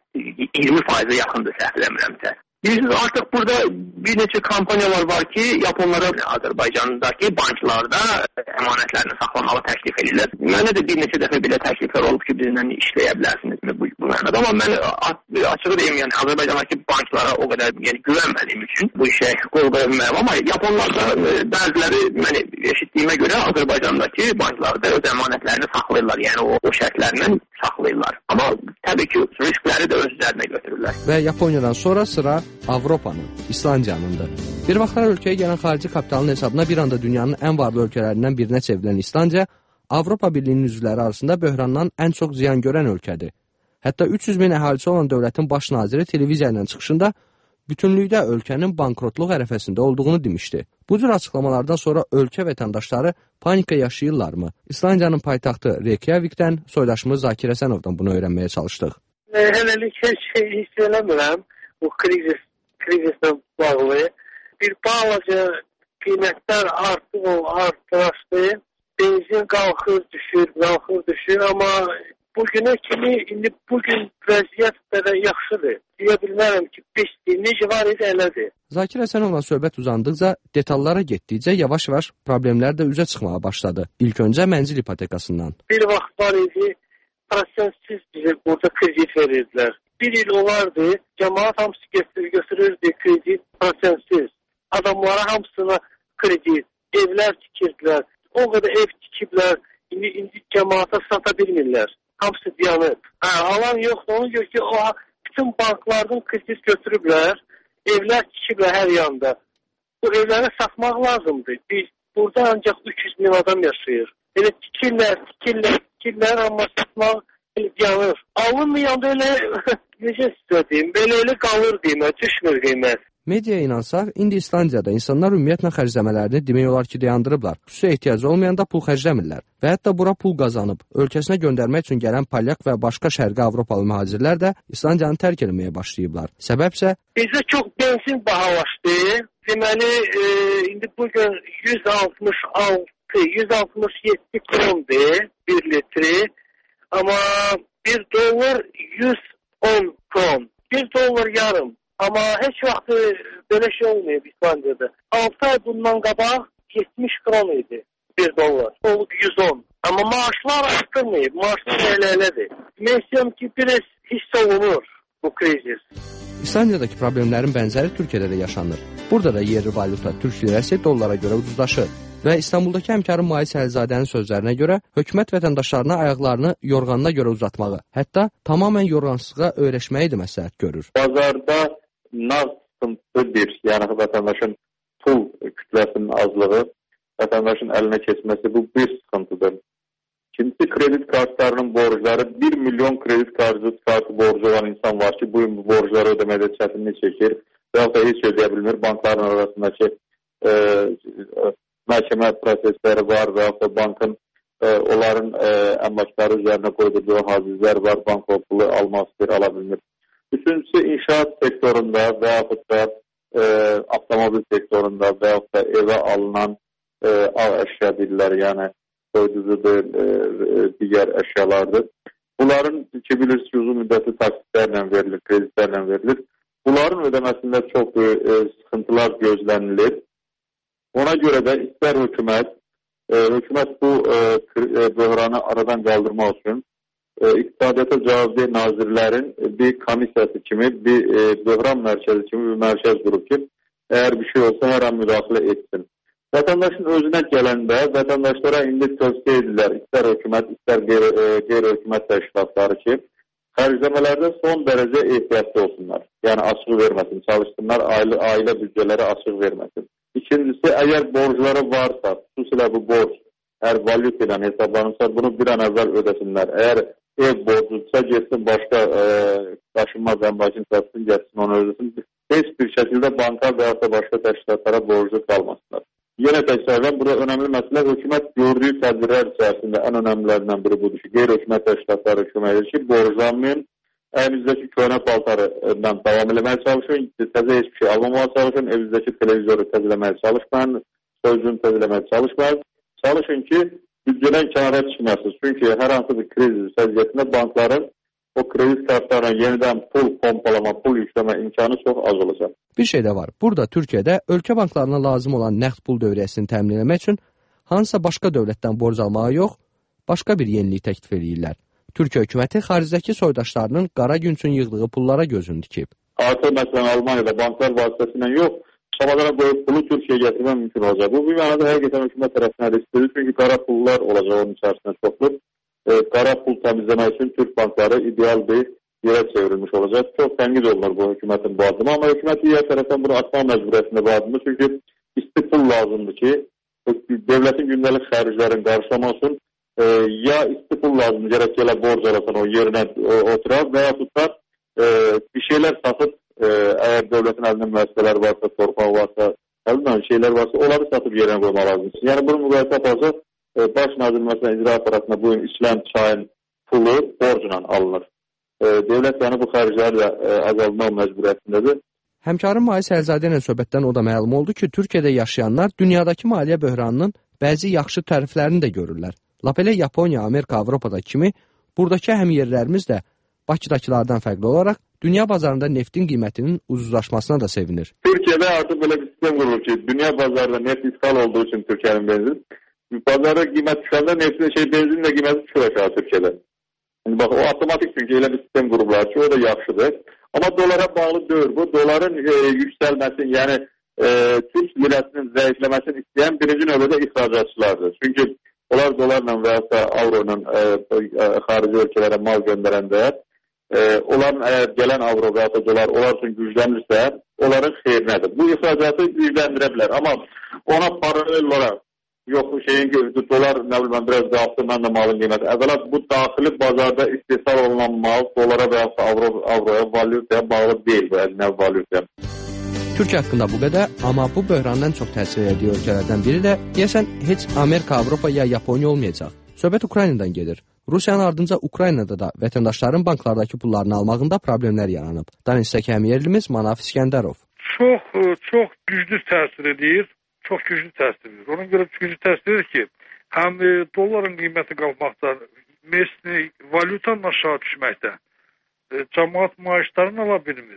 20%-ə yaxındır səhv eləmirəmsə. Bilirsiniz, artıq burada bir neçə kampaniyalar var ki, Yaponlara Azərbaycandakı banklarda əmanətlərini saxlamağı təklif edirlər. Mənə də bir neçə dəfə belə təkliflər olub ki, bizlə işləyə bilərsiniz bu mənada. Amma mən açığı deyim, yəni Azərbaycandakı banklara o qədər güvənmədiyim üçün bu işə qol qoya bilmərəm. Amma Yaponlarda bəziləri mən eşitdiyimə görə Azərbaycandakı banklarda öz əmanətlərini saxlayırlar. Yəni o şərtlərlə saxlayırlar. Amma təbii ki, riskləri də öz üzərinə götürürlər. Və Yaponiyadan sonra sıra Avropanın, İslandiyanındır. Bir vaxtlar ölkəyə gələn xarici kapitalın hesabına bir anda dünyanın ən varlı ölkələrindən birinə çevrilən İslandiya, Avropa Birliyinin üzvləri arasında böhrandan ən çox ziyan görən ölkədir. Hətta 300 min əhalisi olan dövlətin baş naziri televiziya ilə çıxışında bütünlükdə ölkənin bankrotluq ərəfəsində olduğunu demişdi. Bu cür açıqlamalardan sonra ölkə vətəndaşları panika yaşayırlarmı? İslandiyanın paytaxtı Reykjavikdən soydaşımız Zakir Həsənovdan bunu öyrənməyə çalışdıq. Hələlik heç şey hiss eləmirəm. Bu krizislə bağlı bir balaca qiymətlər artırlaşdı. Benzin qalxır, düşür, amma bugünə kimi indi bugün vəziyyət belə yaxşıdır. Deyə bilmərəm ki, pisdir, necə var idi elədir. Zakir Həsənovla söhbət uzandıqca, detallara getdikcə yavaş-yavaş problemlər də üzə çıxmağa başladı. İlk öncə mənzil ipotekasından. Bir vaxt var idi, prosentsiz bizə burada kredit verirdilər. Bir il olardı, cəmaat hamısı götürürdü kredit prosentsiz. Adamlara hamısına kredit, evlər tikirdilər. O qədər ev tikiblər, indi cəmaata sata bilmirlər. Hamısı dayanıb. Alan yoxdur, onu gör ki, bütün banklardan kredit götürüblər, evlər tikiblər hər yanda. Bu evləri satmaq lazımdır. Biz burada ancaq 300 min adam yaşayır. Elə tikirlər, amma satmaq yanır. Alınmayanda elə necə sizə deyim, belə qalır qiymət, düşmür qiymət. Mediaya inansaq, indi İslandiyada insanlar ümumiyyətlə xərcləmələrini demək olar ki, dayandırıblar. Xüsusi ehtiyacı olmayanda pul xərcləmirlər. Və hətta bura pul qazanıb, ölkəsinə göndərmək üçün gələn polyak və başqa şərqi Avropalı mühacirlər də İslandiyanı tərk etməyə başlayıblar. Səbəb isə bizdə çox benzin bahalaşdı. Deməli, indi bugün 167 krondur 1 litri. Amma 1 dollar 110 kron. 1 dollar yarım. Amma heç vaxt belə şey olmayıb İslandiyada. 6 ay bundan qabaq 70 kron idi 1 dollar. Olub 110. Amma maaşlar artırmayıb. Maaşlar elədir. Mən istəyirəm ki, biraz hiss olunur bu krizis. İslandiyadakı problemlərin bənzəri Türkiyədə də yaşanır. Burada da yerli valyuta Türk lirəsi dollara görə ucuzlaşır. Və İstanbuldakı həmkarım Mais Əlizadənin sözlərinə görə hökumət vətəndaşlarına ayaqlarını yorğanına görə uzatmağı, hətta tamamən yorğansızlığa öyrəşməyi də məsləhət görür. Bazarda sıxıntıdır, yəni vətəndaşın pul kütləsinin azlığı, vətəndaşın əlinə keçməsi bu bir sıxıntıdır. İkincisi, kredit kartlarının borcları, 1 milyon kredit kartı borcu olan insan var ki, bu borcları ödəmədə çətinlik çəkir və ya da heç ödəyə bilmir. Bankların arasındakı məhkəmə prosesləri var və ya da bankın onların əmlakları üzərinə qoyduğu hacizlər var, bank o pulu almaq istəyir, ala bilmir. Üçüncüsü, inşaat sektorunda və yaxud da avtomobil sektorunda və yaxud da evə alınan ağ əşya deyirlər, yəni qoyducudur, digər əşyalardır. Bunların ki, bilirsiniz, uzun müddətli taksitlərlə verilir, kreditlərlə verilir. Bunların ödəməsində çox sıxıntılar gözlənilir. Ona görə də istər hökumət bu böhranı aradan qaldırmaq üçün İqtisadiyyata Cavabdeh Nazirlərin bir komissiyası kimi, bir böhran mərkəzi kimi bir mərkəz qurub ki, əgər bir şey olsa hər an müdaxilə etsin. Vətəndaşın özünə gələndə vətəndaşlara indi tövsiyə edirlər, istər hökumət, istər qeyri-hökumət təşkilatları ki, xərcləmələrdə son dərəcə ehtiyatlı olsunlar. Yəni açıq verməsin, çalışsınlar, ailə büdcələrə açıq verməsin. İkincisi, əgər borcları varsa, xüsusilə bu borc, əgər valyut ilə hesablanırsa, bunu bir an əvvəl ödəsinlər. Əgər ev borcudursa, getsin başqa daşınmaz əmlakın satısını getsin, onu ödəsin. Heç bir şəkildə banka və ya da başqa təşkilatlara borcu qalmasınlar. Yenə təkrardan, burada önəmli məsələ hökumət gördüyü tədbirlər içərisində ən önəmlilərindən biri budur ki, qeyri-hökumət təşkilatları kömək edir ki, borclanmayın, evinizdəki köhnə paltarından davam eləməyə çalışın, təzə heç bir şey almamağa çalışın, evinizdəki televizoru təzələməyə çalışmayın, sözünü təzələməyə çalışmayın. Çalışın ki, büdcədən kənara çıxmasınız. Çünki hər hansı bir kriz vəziyyətində bankların o kredit kartlarına yenidən pul pompalama, pul yükləmə imkanı çox az olacaq. Bir şey də var. Burada Türkiyədə ölkə banklarına lazım olan nəqd pul dövriyyəsini təmin etmək üçün hansısa başqa dövlətdən borc almağa yox, başqa bir yenilik təklif edirlər. Türkiyə hökuməti xaricdəki soydaşlarının qara gün üçün yığdığı pullara gözünü dikib. Artıq məsələn Almaniyada banklar vasitəsilə yox, şamadana qoyub pulu Türkiyəyə gətirmək mümkün olacaq. Bu bir mənada həqiqətən hökumət tərəfindən risklidir. Çünki qara pullar olacaq onun içərisində çoxdur. Qara pul təmizləmək üçün Türk bankları ideal bir yerə çevrilmiş olacaq. Çox tənqid olunur bu hökumətin bu addımı. Amma hökumət digər tərəfdən bunu atmaq məcburiyyətində bu addımı. Çünki isti pul lazımdır ki, dövlətin gündəlik xərclərini qarşılamaq üçün ya isti pul lazımdır, gərək elə borc alasan o yerinə oturaq və yaxud da bir şeylər satıb, əgər dövlətin əlində müəssisələr varsa, torpaq varsa, şeylər varsa, onları satıb yerinə qoymaq lazımdır. Yəni bunu müqayisə aparsa, baş nazir məsələn icra aparatında bu gün işlən çayın pulu borcla alınır. Dövlət yəni bu xərcləri də azalmaq məcburiyyətindədir. Həmkarım Mais Əlzadə ilə söhbətdən o da məlum oldu ki, Türkiyədə yaşayanlar dünyadakı maliyyə böhranının bəzi yaxşı tərəflərini də görürlər. Lap elə Yaponiya, Amerika, Avropada kimi buradakı həmyerlərimiz də Bakıdakılardan fərqli olaraq dünya bazarında neftin qiymətinin ucuzlaşmasına da sevinir. Türkiyədə artıq belə bir sistem qurulur ki, dünya bazarında neft ithal olduğu üçün Türkiyənin benzin, bazarda qiymət düşəndə benzinin də qiyməti düşür aşağı Türkiyədə. Yəni, bax, o avtomatik çünki elə bir sistem qurublar ki, o da yaxşıdır. Amma dolara bağlı deyil bu. Doların yüksəlməsini, yəni Türk lirəsinin zəifləməsini istəyən birinci növbədə ixracatçılardır. Çünki onlar dolarla və ya avro ilə xarici ölkələrə mal göndərəndə onların əgər gələn avro və ya dolar onlar üçün güclənirsə, onların xeyrinədir. Bu ixracatı gücləndirə bilər. Amma ona paralel olaraq yox, dolar, nə bilməm, biraz da artırdan da malın qiyməti. Əvvəla bu daxili bazarda istehsal olunan mal dolara və ya avroya, valyutaya bağlı deyil bu ədnəv valyutaya. Türkiyə haqqında bu qədər, amma bu böhranın ən çox təsir etdiyi ölkələrdən biri də deyəsən heç Amerika, Avropa ya Yaponiya olmayacaq. Söhbət Ukraynadan gedir. Rusiyanın ardınca Ukraynada da vətəndaşların banklardakı pullarını almağında problemlər yaranıb. Danışsaq həmyerlimiz Manaf İskəndərov. Çox güclü təsir edir. Çox güclü təsir edir. Ona görə güclü təsir edir ki, həm dolların qiyməti qalmaqda, valyutanın aşağı düşməkdə, cəmaat maaşlarını ala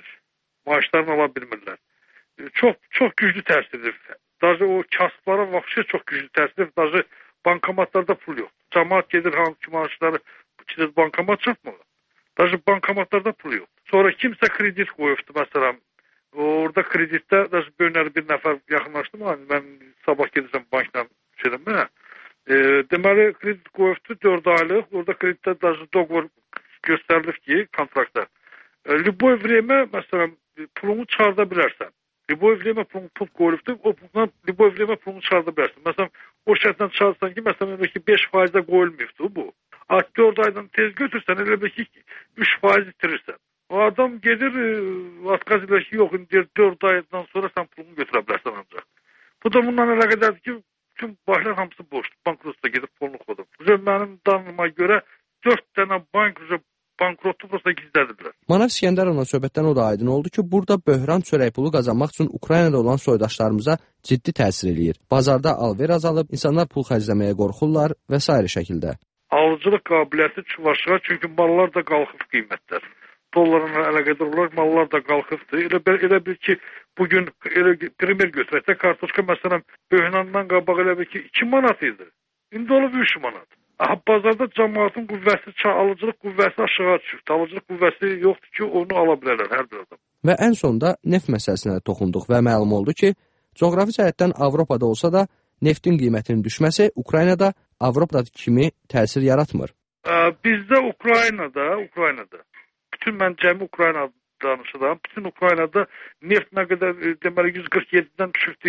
bilmirlər. Çox güclü təsir edir. Daha o kasıblara vaxtı çox güclü təsir edir. Daha bankomatlarda pul yox. Cəmaat gedir hangi maaşları bankomat çatmır. Daha bankomatlarda pul yox. Sonra kimsə kredit qoyubdu məsələn. Orada kreditdə bölünər bir nəfər yaxınlaşdı mı? Mən sabah gedirəm bankdan mənə. Deməli kredit qoyubdu 4 aylıq. Orada kreditdə doqor göstərilib ki, kontraktda. Любое время, məsələn, pulunu çıxarda bilərsən. Любое время pul qoyulubdur, o puldan любое время pulunu çıxarda bilərsən. Məsələn, o şərtdən çıxarsan ki, məsələn, 5%-də qoyulmayıbdır bu. 4 aydan tez götürsən, elə bir ki, 3% itirirsən. O adam gedir, atqaz edir ki, yox, 4 aydan sonra sən pulunu götürə bilərsən ancaq. Bu da bundan əlaqədardır ki, bütün banklar hamısı boşdur. Bankrotda gedib pulunu qoydum. Mənim danıma görə 4 dənə bank bankrotluq prosta gizlədiblər. Manaf İskəndərovla söhbətdən o da aydın oldu ki, burada böhran çörək pulu qazanmaq üçün Ukraynada olan soydaşlarımıza ciddi təsir eləyir. Bazarda alver azalıb, insanlar pul xərcləməyə qorxurlar və s. şəkildə. Alıcılıq qabiliyyəti çuvaşığa, çünki mallar da qalxıb qiymətlər. Dollarla əlaqədar olaraq mallar da qalxıbdır. Elə bil ki, bugün primer götürəkdə kartoşka məsələn böhrandan qabaq elə bil ki 2 manat idi. İndi olub 3 manat. Bazarda cəmaatın qüvvəsi, alıcılıq qüvvəsi aşağı düşübdür. Alıcılıq qüvvəsi yoxdur ki, onu ala bilərlər hər bir adam. Və ən sonda neft məsələsinə toxunduq və məlum oldu ki, coğrafi cəhətdən Avropada olsa da neftin qiymətinin düşməsi Ukraynada Avropada kimi təsir yaratmır. Bizdə Ukraynada, bütün mən cəmi Ukraynada danışıram. Bütün Ukraynada neft nə qədər deməli 147-dən düşübdür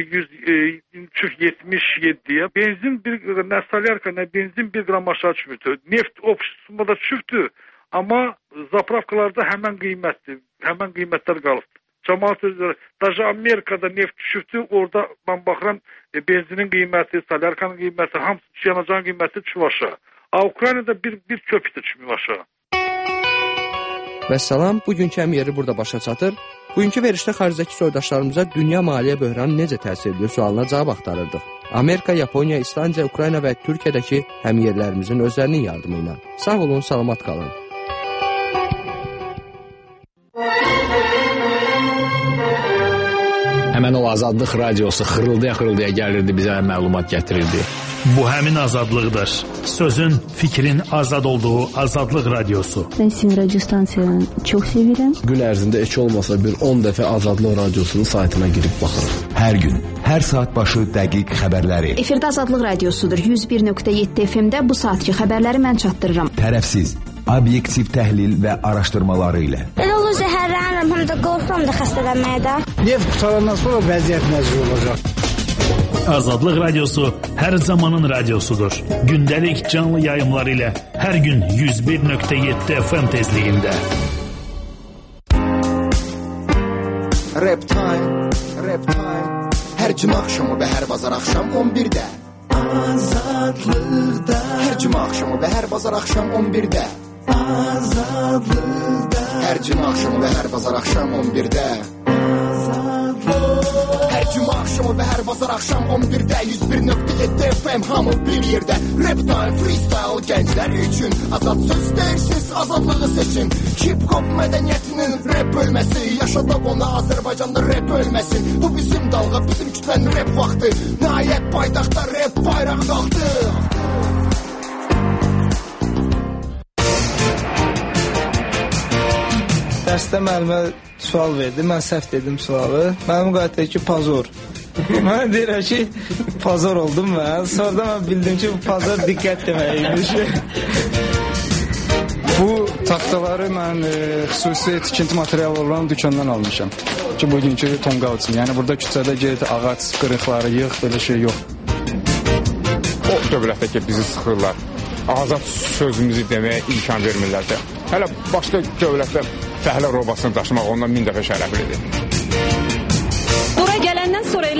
177-yə. Benzin nə salyarka, nə benzin 1 qram aşağı düşmürdür. Neft sumada düşübdür, amma zapravkalarda həmən qiymətlər qalıbdır. Cəmaat özləri, daha Amerikada neft düşübdür, orada mən baxıram benzinin qiyməti, salyarkanın qiyməti, hamısı yanacağın qiyməti düşüb aşağı. Ukraynada bir köpük də düşmüyor aşağı. Vəssalam, bugünkü əmiyeri burada başa çatır. Bugünkü verişdə xaricdəki soydaşlarımıza dünya maliyyə böhranı necə təsir edir sualına cavab axtarırdıq. Amerika, Yaponiya, İslandiya, Ukrayna və Türkiyədəki həmyerlərimizin özlərinin yardımı ilə. Sağ olun, salamat qalın. Həmən o Azadlıq radiosu xırıldaya gəlirdi, bizə məlumat gətirirdi. Bu həmin azadlıqdır. Sözün, fikrin azad olduğu Azadlıq radiosu. Ben sizin radyo stansiyanı çok sevirəm. Gün ərzində heç olmasa bir 10 dəfə Azadlıq radiosunun saytına girib baxırım. Hər gün, hər saat başı dəqiq xəbərləri. Efirdə Azadlıq radiosudur. 101.7 FM-də bu saatki xəbərləri mən çatdırıram. Tərəfsiz, obyektiv təhlil və araşdırmaları ilə. Elə olur zəhərlənirəm, həm də qorxuram da xəstələnməyə də. Neft qutarandan sonra vəziyyət nəzir olacaq. Azadlıq radiosu hər zamanın radiosudur. Gündəlik canlı yayımlar ilə hər gün 101.7 FM tezliyində. Rap time. Hər cümə axşamı və hər bazar axşam 11-də. Azadlıqda. Hər cümə axşamı və hər bazar axşam 11-də. Azadlıqda. Hər cümə axşamı və hər bazar axşam 11-də. Hər cümə axşamı və hər bazar axşam 11-də 101.7 FM hamı bir yerdə. Rap time, freestyle gənclər üçün azad söz deyirsiz, azadlığı seçin. Hip-hop mədəniyyətinin rap bölməsi, yaşadaq ona Azərbaycanda rap ölməsin. Bu bizim dalğa, bizim kütlənin rap vaxtı. Nəhayət paytaxtda rap bayrağı qalxdı. Dərsdə müəllimə sual verdi, mən səhv dedim sualı. Mənim qayıtdı ki, pazor. Mən deyirəm ki, pazor oldum mən. Sonra mən bildim ki, bu pazor diqqət deməkiymiş. Bu taxtaları mən xüsusi tikinti materialı olan dükkandan almışam. Ki, bugünkü tonqal üçün. Yəni, burada küçədə get, ağac qırıqları yığ, belə şey yox. O dövlətdə ki, bizi sıxırlar. Azad sözümüzü deməyə imkan vermirlər də. Hələ başqa dövlətdə fəhlə robasını daşımaq ondan 1000 dəfə şərəflidir.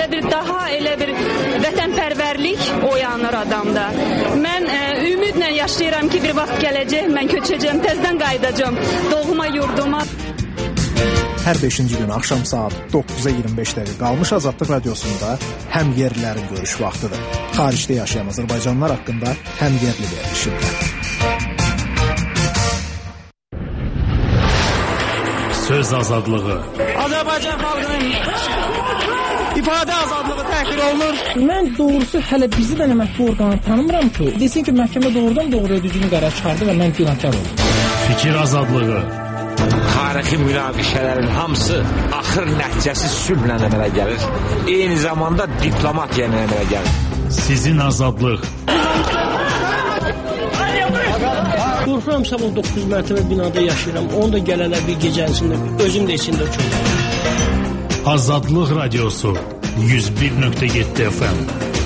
elə bir vətənpərvərlik oyanır adamda. Mən ümidlə yaşayıram ki, bir vaxt gələcək, mən köçəcəm, təzədən qayıdacam doğma yurduma. Hər 5-ci gün axşam saat 9-a 25 dəqiqə qalmış Azadlıq Radiosunda həm yerlilərin görüş vaxtıdır. Xaricdə yaşayan Azərbaycanlılar haqqında həm yerli verilişində. Söz azadlığı. Azərbaycan xalqının ifadə azadlığı təhqir olunur. Mən doğrusu hələ bizi də mətbu orqanı tanımıram ki, desin ki, məhkəmə doğrudan düzgün qərar çıxardı və mən günahkar oldum. Fikir azadlığı. Tarixi münaqişələrin hamısı axır nəticəsi sülhlə əmələ gəlir. Eyni zamanda diplomatiya ilə əmələ gəlir. Sizin azadlıq. Qorxuram sabah 9 mərtəbə binada yaşayıram. Onu da gələnlər bir gecənisində, özüm də içində çöldüm. Azadlıq Radiosu 101.7 FM.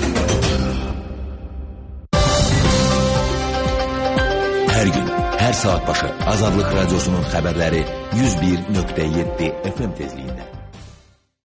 Hər gün, hər saat başı Azadlıq Radiosunun xəbərləri 101.7 FM tezliyində.